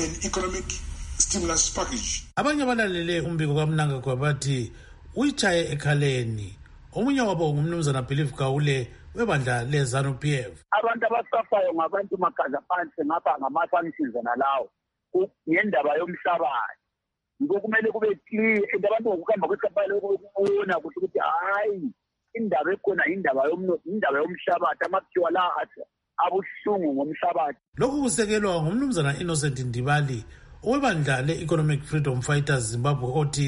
Abanye abalalele umbiko kaMnangagwa bathi uyichaye ekhaleni. Omunye wabo ngumnumzana Believe Gawule webandla leZANU-PF. Abantu abasafayo ngabantu magaza phansi ngapha ngama-sanctions nalawo ngendaba yomhlabathi. Yiko kumele kube clear abantu ngokuhamba kwesikhathi lokubona ukuthi hayi indaba ekhona indaba yomhlabathi amaphiwa la abuhlungu ngomhlabathi. Lokhu kusekelwa ngumnumzana Innocent Ndibali owebandla le-Economic Freedom Fighters Zimbabwe othi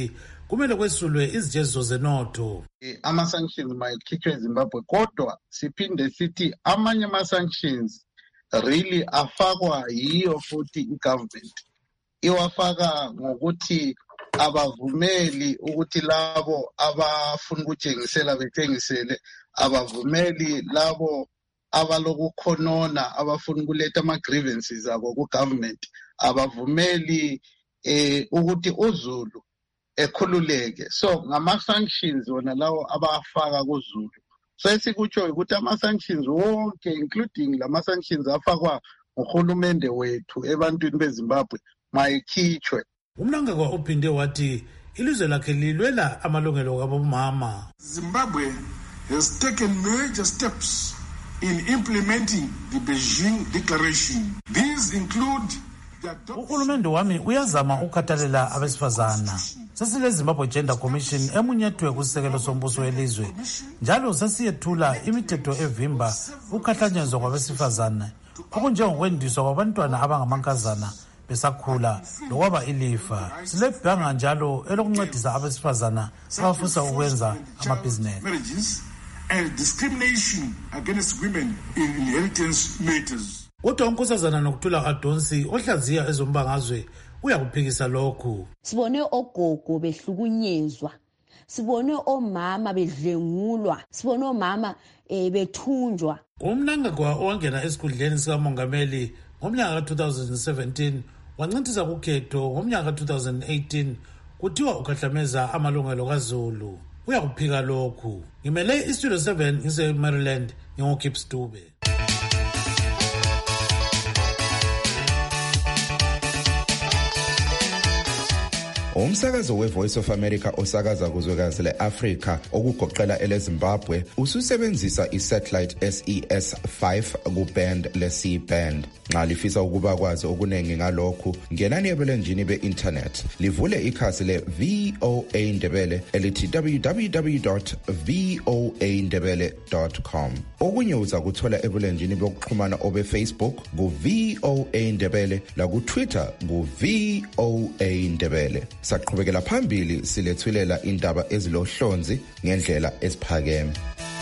kumele kwesulwe izijeziso zenotho. Ama-sanctions mayikhitshwe eZimbabwe, kodwa siphinde sithi amanye ama-sanctions really afakwa yiyo futhi i-government. Iwafaka ngokuthi abavumeli ukuthi labo abafuna ukuthengisela bethengisele, abavumeli labo abalokukhonona abafuna ukuletha ama-grievances abo ku-government, abavumeli ukuthi uZulu ekhululeke. So ngama-sanctions wona lawo abafaka kuZulu. So esikutsho ukuthi ama-sanctions wonke including lama-sanctions afakwa nguhulumende wethu ebantwini beZimbabwe mayikhitshwe. Umnangagwa uphinde wathi ilizwe lakhe lilwela amalungelo kabomama. Zimbabwe has taken major steps in implementing the Beijing Declaration. These include uhulumende wami uyazama ukukhathalela abesifazana. Sesile Zimbabwe Gender Commission emunyethwe kusekelo sombuso welizwe. Njalo sesiyethula imithetho evimba ukukhahlanyezwa kwabesifazana, okunjengokwendiswa kwabantwana abangamankazana besakhula lokwaba ilifa. Silebhanga njalo elokuncedisa abesifazana abafisa ukwenza amabhizinesi. And discrimination against women in inheritance matters. Kodwa unkosazana nokuthula kaDonsi ohlaziya ezombangazwe uyakuphikisa lokhu. Sibone ogogo behlukunyezwa, sibone omama bedlengulwa, sibone omama bethunjwa. Umnangagwa owangena esikhundleni sikamongameli ngomnyaka ka-2017 wancintisa kukhetho ngomnyaka ka-2018 kuthiwa ukhahlameza amalungelo kaZulu. Uyakuphika lokhu. Ngimele iStudio 7 ngise-Maryland ngingoKips Dube. Umsakazo weVoice of America osakaza kuzwekazi leAfrika okugoqela eleZimbabwe ususebenzisa isatellite SES5 kuband le-C-band. Nxa lifisa ukuba kwazi okunengi ngalokhu, ngenani ebulenjini be-internet livule ikhasi le-VOA Ndebele elithi www.voandebele.com. Okunye uza kuthola ebulenjini bokuxhumana obe-Facebook ku-VOA Ndebele laku-Twitter ku-VOA Ndebele. Saqhubekela phambili silethulela indaba ezilohlonzi ngendlela esiphakeme.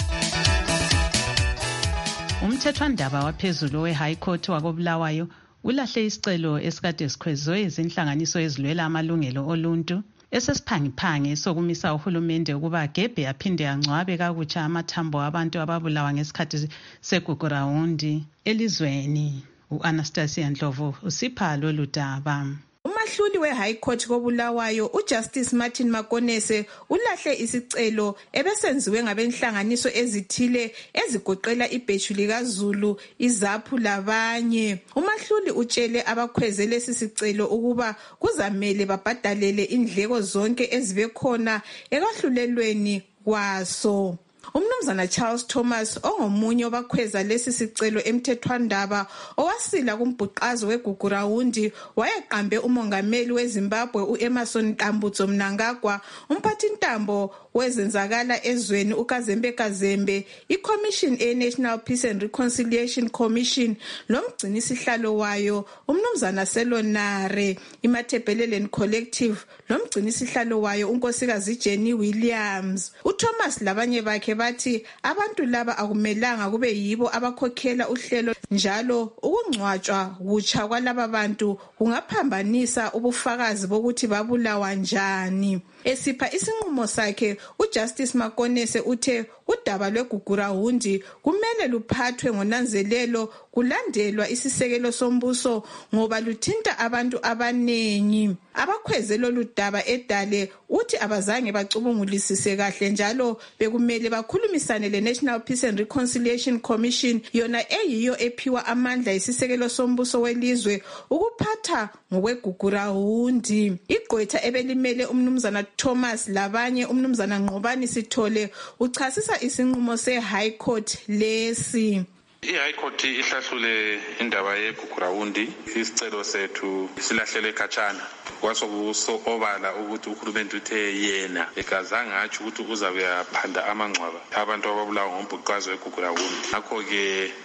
Umthethwandaba waphezulu we-High Court wakobulawayo ulahle isicelo esikade sikhwezwe izinhlanganiso ezilwela amalungelo oluntu esesiphangiphange sokumisa uhulumende ukuba agebhe aphinde angcwabe kakutsha amathambo abantu ababulawa ngesikhathi segugurawundi elizweni. U-Anastasia Ndlovu usipha lolu daba. Umahluli we-High Court kobulawayo uJustice Martin Makonese ulahle isicelo ebesenziwe ngabenhlanganiso ezithile ezigoqela ibheju likaZulu, iZAPHU labanye. Umahluli utshele abakhweze lesi sicelo ukuba kuzamele babhadalele indleko zonke ezibekhona ekwahlulelweni kwaso. Umnumzana Charles Thomas ongomunye wabakhweza lesi sicelo emthethwandaba owasila kumbhuqazo wegugurawundi wayeqambe umongameli weZimbabwe uEmmerson Tambutso Mnangagwa, umphathintambo wezenzakala ezweni uKazembe Kazembe, iCommission eNational Peace and Reconciliation Commission lomgcinisihlalo wayo umnumzana Selonare, iMathebheleleni Collective lomgcinisihlalo wayo unkosikazi Jenny Williams. uThomas labanye bakhe bathi abantu laba akumelanga kube yibo abakhokhela uhlelo, njalo ukungcwatshwa kutsha kwalaba bantu kungaphambanisa ubufakazi bokuthi babulawa njani. Esipha isinqumo sakhe, uJustice Makonese uthe udaba lwegugurawundi kumele luphathwe ngonanzelelo kulandelwa isisekelo sombuso ngoba luthinta abantu abanengi. Abakhweze lolu daba edale uthi abazange bacubungulisise kahle, njalo bekumele bakhulumisane leNational Peace and Reconciliation Commission, yona eyiyo ephiwa amandla isisekelo sombuso welizwe ukuphatha ngokwegugurawundi. Igqwetha ebelimele umnumzana Thomas labanye umnumzana Ngqobani Sithole uchasisa isinqumo se-High Court lesi. I-High Court ihlahlule indaba yegugurawundi, isicelo sethu silahlele khatshana. Kwasokusobala ukuthi uhulumende uthe yena ekazange atsho ukuthi uzabe aphanda amangcwaba abantu ababulawa ngombhuqazo wegugurawundi. Ngakho-ke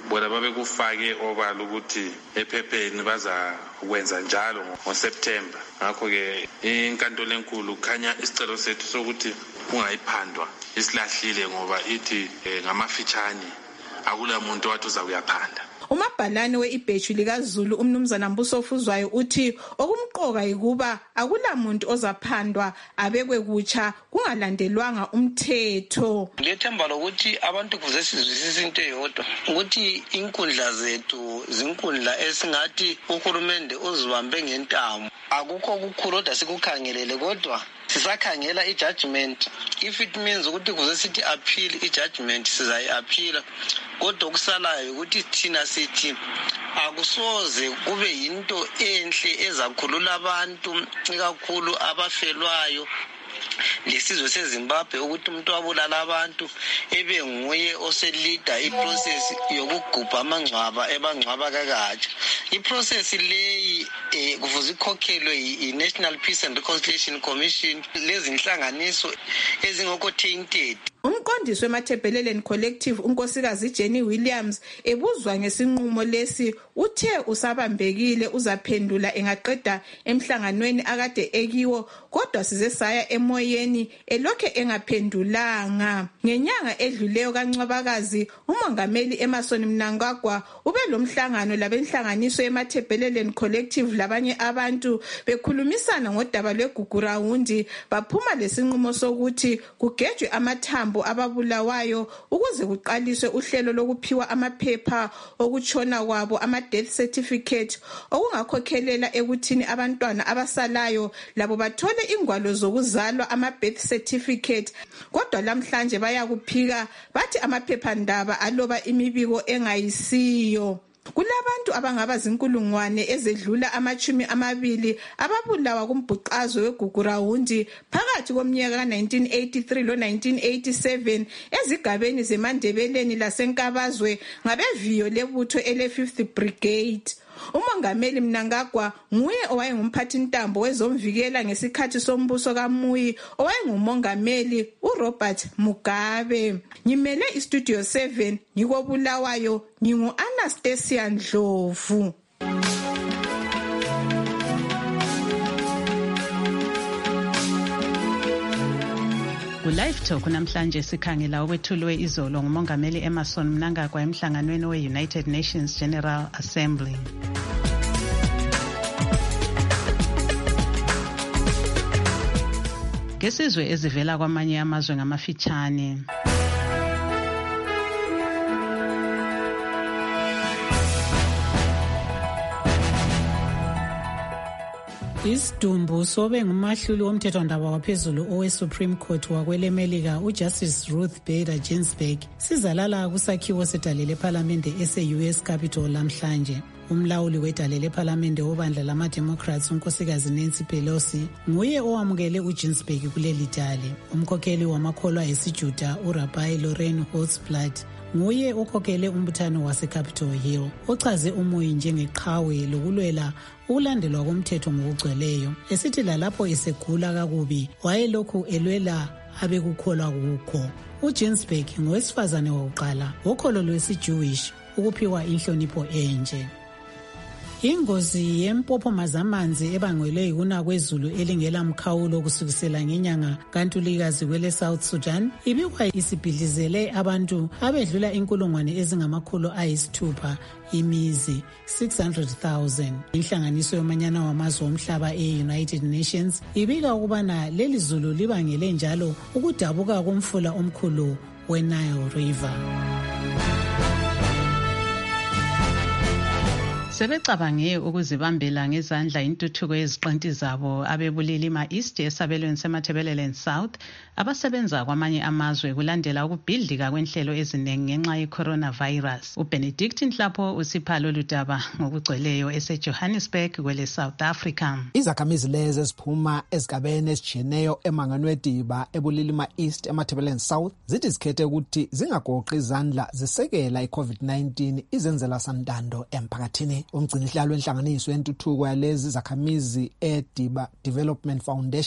bona babekufake obala ukuthi ephepheni bazakwenza njalo ngoSeptember. Ngakho-ke inkantolo enkulu khanya isicelo sethu sokuthi kungayiphandwa isilahlile ngoba ithi ngamafitshane akula muntu wathi uza kuyaphanda. Umabhalane we-ibheshu likaZulu umnumzana Mbuso Fuzwayo uthi okumqoka yikuba akula muntu ozaphandwa abekwe kutsha kungalandelwanga umthetho. Ngethemba lokuthi abantu kuze sizwisise into eyodwa ukuthi inkundla zethu zinkundla esingathi uhulumende uzibambe ngentamo. Akukho kukhulu kodwa sikukhangelele kodwa sisakhangela i-judgment. If it means ukuthi kuze sithi appeal i-judgment sizayi-appeala. Kodwa okusalayo ukuthi thina sithi akusoze kube yinto enhle ezakhulula abantu ikakhulu abafelwayo lesizwe seZimbabwe ukuthi umuntu wabulala abantu ebe nguye oselida iprocess yokugubha amangcwaba ebangcwaba kakatsha. Iprocess leyi kufuze ikhokhelwe i-National Peace and Reconciliation Commission lezi inhlanganiso ezingokho tainted. Umqondisi weMathebheleleni Collective unkosikazi Jenny Williams ebuzwa ngesinqumo lesi uthe usabambekile uzaphendula engaqeda emhlanganweni akade ekiwo kodwa size saya emoyeni elokhe engaphendulanga. Ngenyanga edluleyo kaNcwabakazi umongameli Emmerson Mnangagwa ube lomhlangano labenhlanganiso yeMathebheleleni Collective labanye abantu bekhulumisana ngodaba lweGugurawundi baphuma lesinqumo sokuthi kugejwe amathambo ababulawayo ukuze kuqaliswe uhlelo lokuphiwa amaphepha okutshona kwabo ama-death certificate okungakhokhelela ekuthini abantwana abasalayo labo bathole ingwalo zokuzalwa ama-birth certificate. Kodwa lamhlanje bayakuphika bathi amaphephandaba aloba imibiko engayisiyo. Kulabantu abangaba zinkulungwane ezedlula 20 ababulawa kumbhuqazo weGugurawundi phakathi komnyaka ka1983 lo1987 ezigabeni zeMandebeleni laseNkabazwe ngabeviyo lebutho ele5th Brigade. Umongameli Mnangagwa nguye owayengumphathintambo wezomvikela ngesikhathi sombuso kaMuyi owayengumongameli uRobert Mugabe. Ngimele iStudio 7 ngikobulawayo ngingu-Anastasia Ndlovu. Ku-Live Talk namhlanje sikhangela okwethulwe izolo ngumongameli Emmerson Mnangagwa emhlanganweni we-United Nations General Assembly. Ngesizwe ezivela kwamanye amazwe ngamafitshane. Isidumbu sobe ngumahluli womthethwandaba waphezulu owe-Supreme Court wakwelemelika uJustice Ruth Bader Ginsburg sizalala kusakhiwo sedale lephalamende ese-US Capitol lamhlanje. Umlawuli wedale lephalamende wobandla lama-Democrats unkosikazi Nancy Pelosi nguye owamukele uGinsburg kuleli dale. Umkhokheli wamakholwa esiJuda uRabbi Loren Holtzblatt nguye okhokhele umbuthano wase-Capitol Hill ochaze uMuyi njengeqhawe lokulwela ukulandelwa komthetho ngokugcweleyo esithi lalapho esegula kakubi wayelokhu elwela abekukholwa kukho. uGinsburg ngowesifazane wokuqala wokholo lwesi-Jewish ukuphiwa inhlonipho enje. Ingozi yempopoma zamanzi ebangelwe yikuna kwezulu elingela mkhawulo kusukisela ngenyanga kaNtulikazi kwele South Sudan ibikwa isibhidlizele abantu abedlula 600,000 imizi 600,000. Inhlanganiso yomanyana wamazwe omhlaba e-United Nations ibika ukubana leli zulu libangele njalo ukudabuka komfula omkhulu we-Nile River. Sebecabange ukuzibambela ngezandla intuthuko yeziqinti zabo abebulilima East esabelweni seMathebheleleni South abasebenza kwamanye amazwe kulandela ukubhidlika kwenhlelo eziningi ngenxa ye-coronavirus. uBenedict Nhlapho usipha lolu daba ngokugcweleyo eseJohannesburg kwele South Africa. Izakhamizi lezi eziphuma ezigabeni ezijiyeneyo emangweni wediba ebulilima East eMathebheleni South zithi zikhethe ukuthi zingagoqi izandla zisekela i-COVID-19 izenzela santando emphakathini. Umgcinihlalo wenhlanganiso yentuthuko yalezi zakhamizi eDiba Development Foundation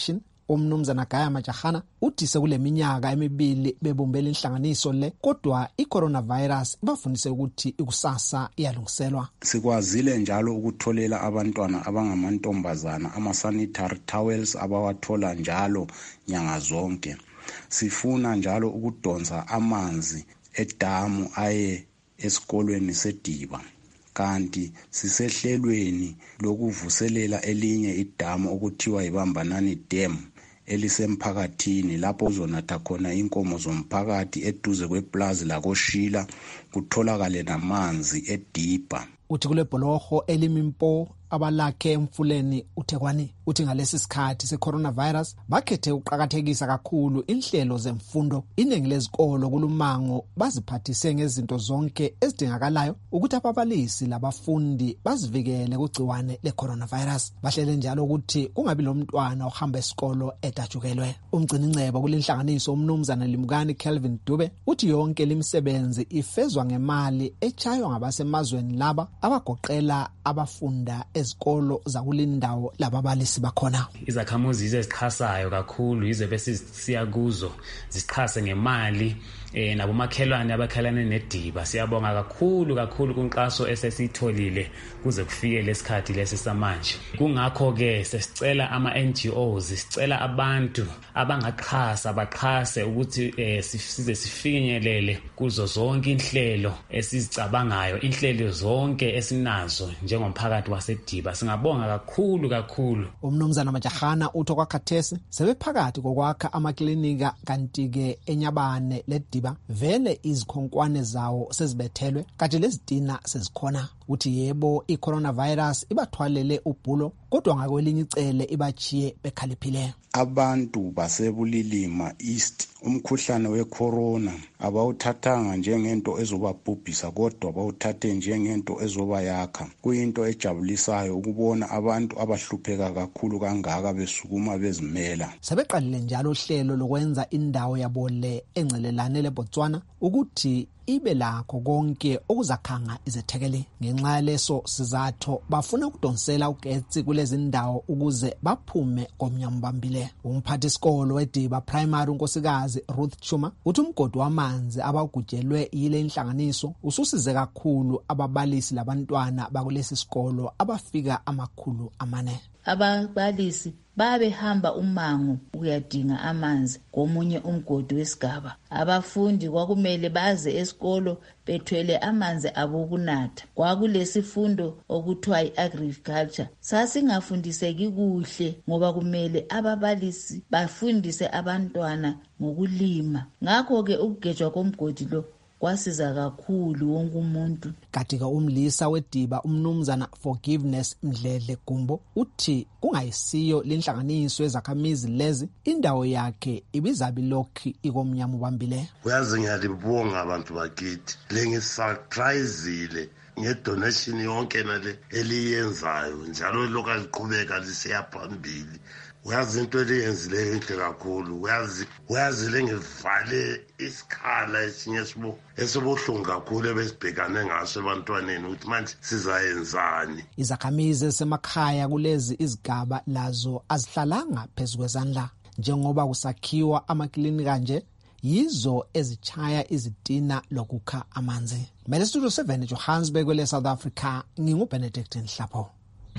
Umnumzana Gaya Majahana uthi sekule minyaka emibili bebumbela inhlanganiso le kodwa i-coronavirus ibafundise ukuthi ikusasa iyalungiselwa. Sikwazile njalo ukutholela abantwana abangamantombazana ama-sanitary towels abawathola njalo nyanga zonke. Sifuna njalo ukudonsa amanzi edamu aye esikolweni seDiba. Kanti sisehlelweni lokuvuselela elinye idamu okuthiwa iBambanani Dam elisemphakathini lapho uzonatha khona inkomo zomphakathi eduze kweplaza lakoShila kutholakale namanzi eDiba. Uthi kule bholoho elimimpo abalakhe emfuleni uThekwani uthi ngalesi sikhathi se-coronavirus bakhethe ukuqakathekisa kakhulu inhlelo zemfundo. Iningi lezikolo kulumango baziphathise ngezinto zonke ezidingakalayo ukuthi ababalisi labafundi bazivikele kugciwane le-coronavirus. Bahlele njalo ukuthi kungabi lomntwana ohamba esikolo edatshukelwe. Umgcininceba kulenhlanganiso umnumzana Limukani Kelvin Dube uthi yonke limisebenzi ifezwa ngemali echaywa ngabasemazweni laba abagoqela abafunda ezikolo zakulindawo lababalisi bakhona. Izakhamuzi ezixhasayo kakhulu ize bese siya kuzo zisichase ngemali nabomakhelwane abakhalane neDiba. Siyabonga kakhulu kunqaso esesitholile kuze kufike lesikhathi lesi samanje. Kungakho ke sesicela ama-NGOs, sicela abantu abangaqhasa baqhase ukuthi size sifinyelele kuzo zonke inhlelo esizicabangayo, inhlelo zonke esinazo njengomphakathi waseDiba. Singabonga kakhulu. Umnumzana Majahana utho kwakhathesi sebephakathi kokwakha amaklinika kanti ke enyabane leDiba vele izikhonkwane zawo sezibethelwe kanti lezitina sezikhona. Uthi yebo i-coronavirus ibathwalele ubhulo kodwa ngakwelinye icele ibachiye bekhaliphile. Abantu basebulilima East umkhuhlane wecorona abawuthathanga njengento ezobabhubhisa kodwa bawuthathe njengento ezobayakha. Kuyinto ejabulisayo ukubona abantu abahlupheka kakhulu kangaka besukuma bezimela. Sebeqalile njalo uhlelo lokwenza indawo yabo le encelelane leBotswana ukuthi ibe lakho konke okuzakhanga izethekeli. Ngenxa yaleso sizathu bafuna ukudonsela ugetsi kulezi ndawo ukuze baphume komnyambambile. Umphathi isikolo weDiba Primary unkosikazi Ruth Chuma uthi umgodi wamanzi abawugujelwe yile inhlanganiso ususize kakhulu ababalisi labantwana bakulesi sikolo abafika 400. Ababalisi babehamba umango ukuyadinga amanzi komunye umgodi wesigaba. Abafundi kwakumele baze esikolo bethwele amanzi abo kunatha. Kwakulesifundo okuthiwa i-agriculture. Sasingafundiseki kuhle ngoba kumele ababalisi bafundise abantwana ngokulima. Ngakho ke ukugejwa komgodi lo kwasiza kakhulu wonke umuntu. Katika umlisa weDiba umnumzana Forgiveness Mdledle Gumbo uthi kungayisiyo lenhlanganiso ezakhamizi lezi indawo yakhe ibizabilokhi ikomnyama ubambile. Uyazi ngiyalibonga abantu bakithi lengisurprisile ngedonation yonke nale eliyenzayo njalo lokho liqhubeka lisiya phambili. Uyazi into eliyenzileyo inhle kakhulu. Uyazi lengivale isikhala esinye esibuhlungu kakhulu ebesibhekane ngaso ebantwaneni ukuthi manje sizayenzani. Izakhamizi esemakhaya kulezi izigaba lazo azihlalanga phezu kwezandla njengoba kusakhiwa amaklinika nje yizo ezichaya izitina lokukha amanzi. Mele Studio 7 Johannesburg kwele South Africa nginguBenedict Nhlapho.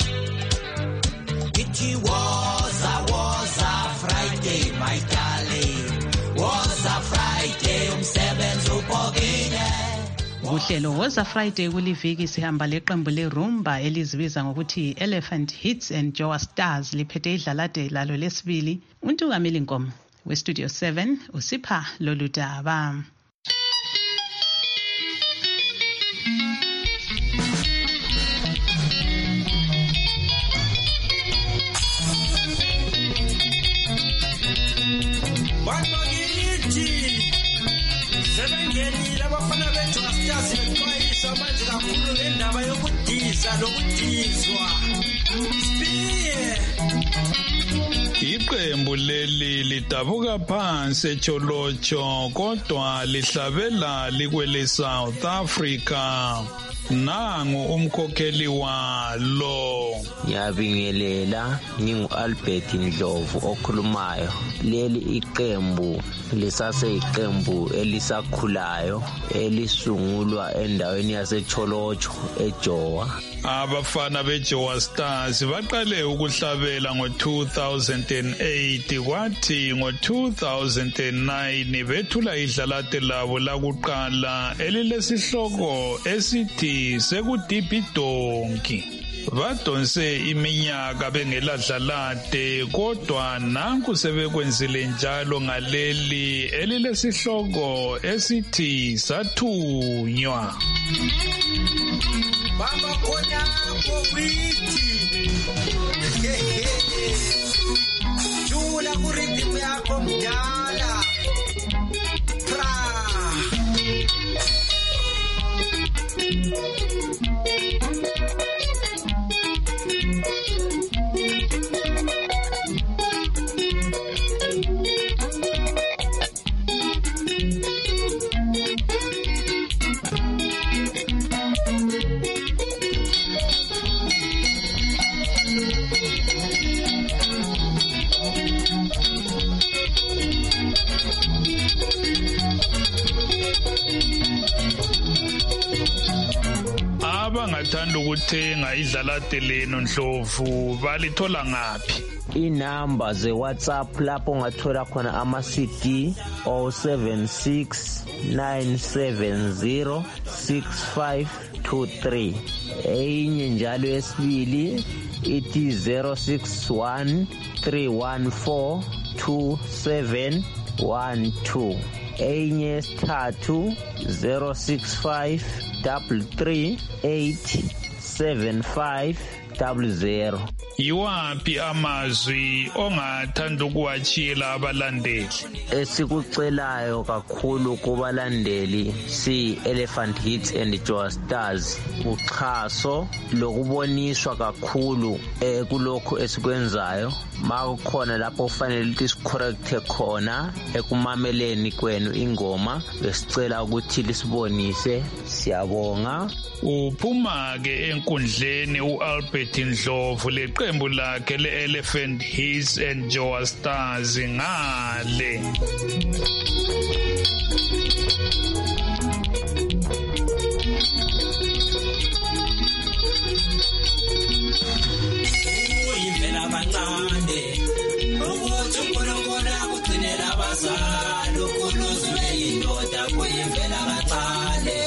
It was a Friday, my darling. Was a Friday, umsebenzi ubhokile. Uhlelo Woza Friday kuliviki sihamba leqembu leRumba elizibiza ngokuthi Elephant Hits and Joa Stars liphethe idlalade lalo lesibili. Untukameli Nkomo weStudio 7 usipha lolu daba. Sebengenile abafana beJoa Stars bexwayisa manje kakhulu ngendaba yokudiza lokudizwa. Iqembu leli lidabuka phansi eTsholotsho kodwa lihlabela likwele South Africa. nangu umkhokheli walo. Ngiyabingelela, ngingu-Albert Ndlovu okhulumayo. Leli iqembu lisaseyiqembu elisakhulayo elisungulwa endaweni yaseCholocho eJowa. Abafana beJowa Stars baqale ukuhlabela ngo-2008 kwathi ngo-2009 bethula idlalate labo lakuqala elilesihloko esithi sekudibhidonki. Badonse iminyaka bengeladlalate kodwa nanku sebekwenzile njalo ngaleli elilesihloko esithi sathunywa. Bamba khona kowithi jula kurhythm yakho mdala pra abangathanda ukuthenga idlalate leno Ndlovu balithola ngaphi? Inamba ze-WhatsApp lapho ungathola khona ama-CD 076-970-6523. Enye njalo yesibili ithi 061-314-2712. Enye yesithathu 065-33-87500. Yiwaphi amazwi ongathanda ukuwatshiyela abalandeli? Esikucelayo kakhulu kubalandeli si-Elephant Hits and Jowa Stars uxhaso lokuboniswa kakhulu kulokho esikwenzayo. Makukhona lapho kufanele ukuthi sicorrecte khona ekumameleni kwenu ingoma, besicela ukuthi lisibonise. Siyabonga. Uphuma-ke enkundleni u-Albert Ndlovu leqembu lakhe le-Elephant Hits and Jowa Stars ngale. Uyimvela kancane ukuthi uNkulunkulu akugcinele abazali ukhuluzwe yindoda kuyimvela kancane.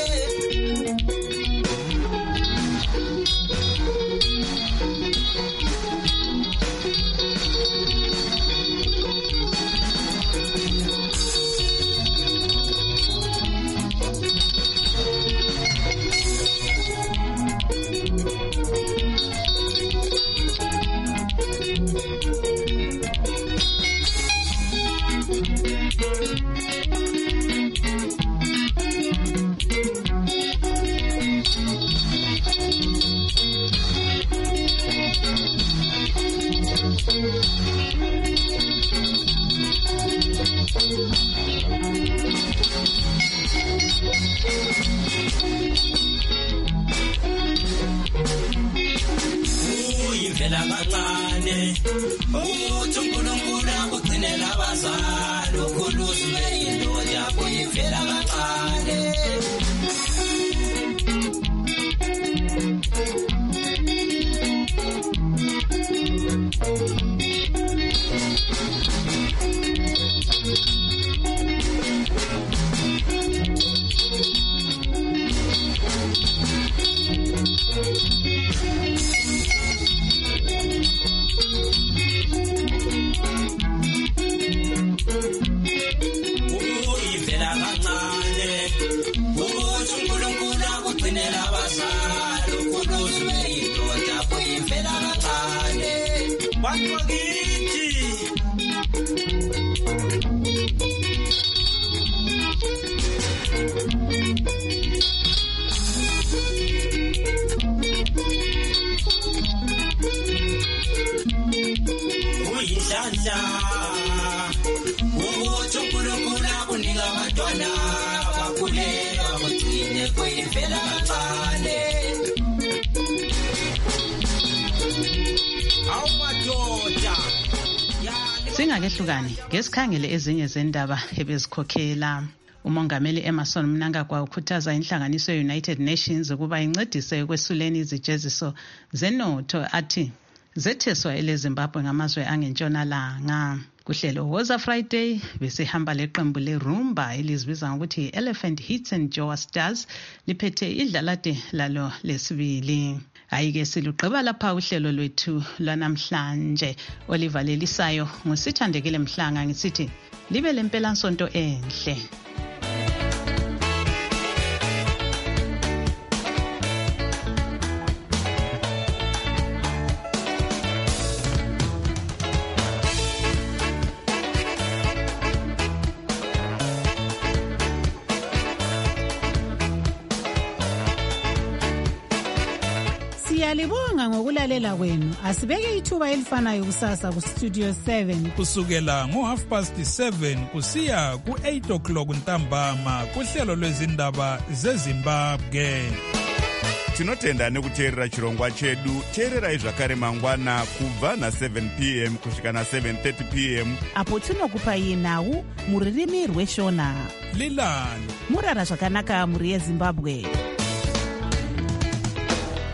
Uyimvela kancane ukuthi uNkulunkulu akugcinele abazali ukhuluzwe yindoda kuyimvela kancane. Uyimvela kancane ukuthi uNkulunkulu akugcinele abazali ukhuluzwe yindoda kuyimvela kancane. Bantu bakithi uyidladla ukuthi uNkulunkulu akunika abantwana bakhule bakugcine kuyimvela kancane. Singakehlukani ngesikhangele ezinye zendaba ebezikhokhela. Umongameli Emmerson Mnangagwa ukhuthaza inhlanganiso ye-United Nations ukuba incedise ekwesuleni izijeziso zenotho athi zetheswa eleZimbabwe ngamazwe angentshonalanga. Kuhlelo Woza Friday besihamba leqembu leRumba elizibiza ngokuthi Elephant Hits and Joa Stars liphethe idlalade lalo lesibili. Ayike silugqiba lapha uhlelo lwethu lwanamhlanje. Oliver Lelisayo ngusithandekile Mhlanga ngisithi libe lempela nsonto enhle. Siyalibonga ngokulalela kwenu. Asibeke ithuba elifanayo kusasa ku Studio 7 kusukela ngo7:30 kusiya ku8:00 ntambama kuhlelo lwezindaba zeZimbabwe. Tinotenda nekuteerera chirongwa chedu. Teererai zvakare mangwana kubva na7 p.m. kusvika na7:30 p.m. apo tinokupai nhau muririmi rweshona. Lilani murara zvakanaka muri yeZimbabwe.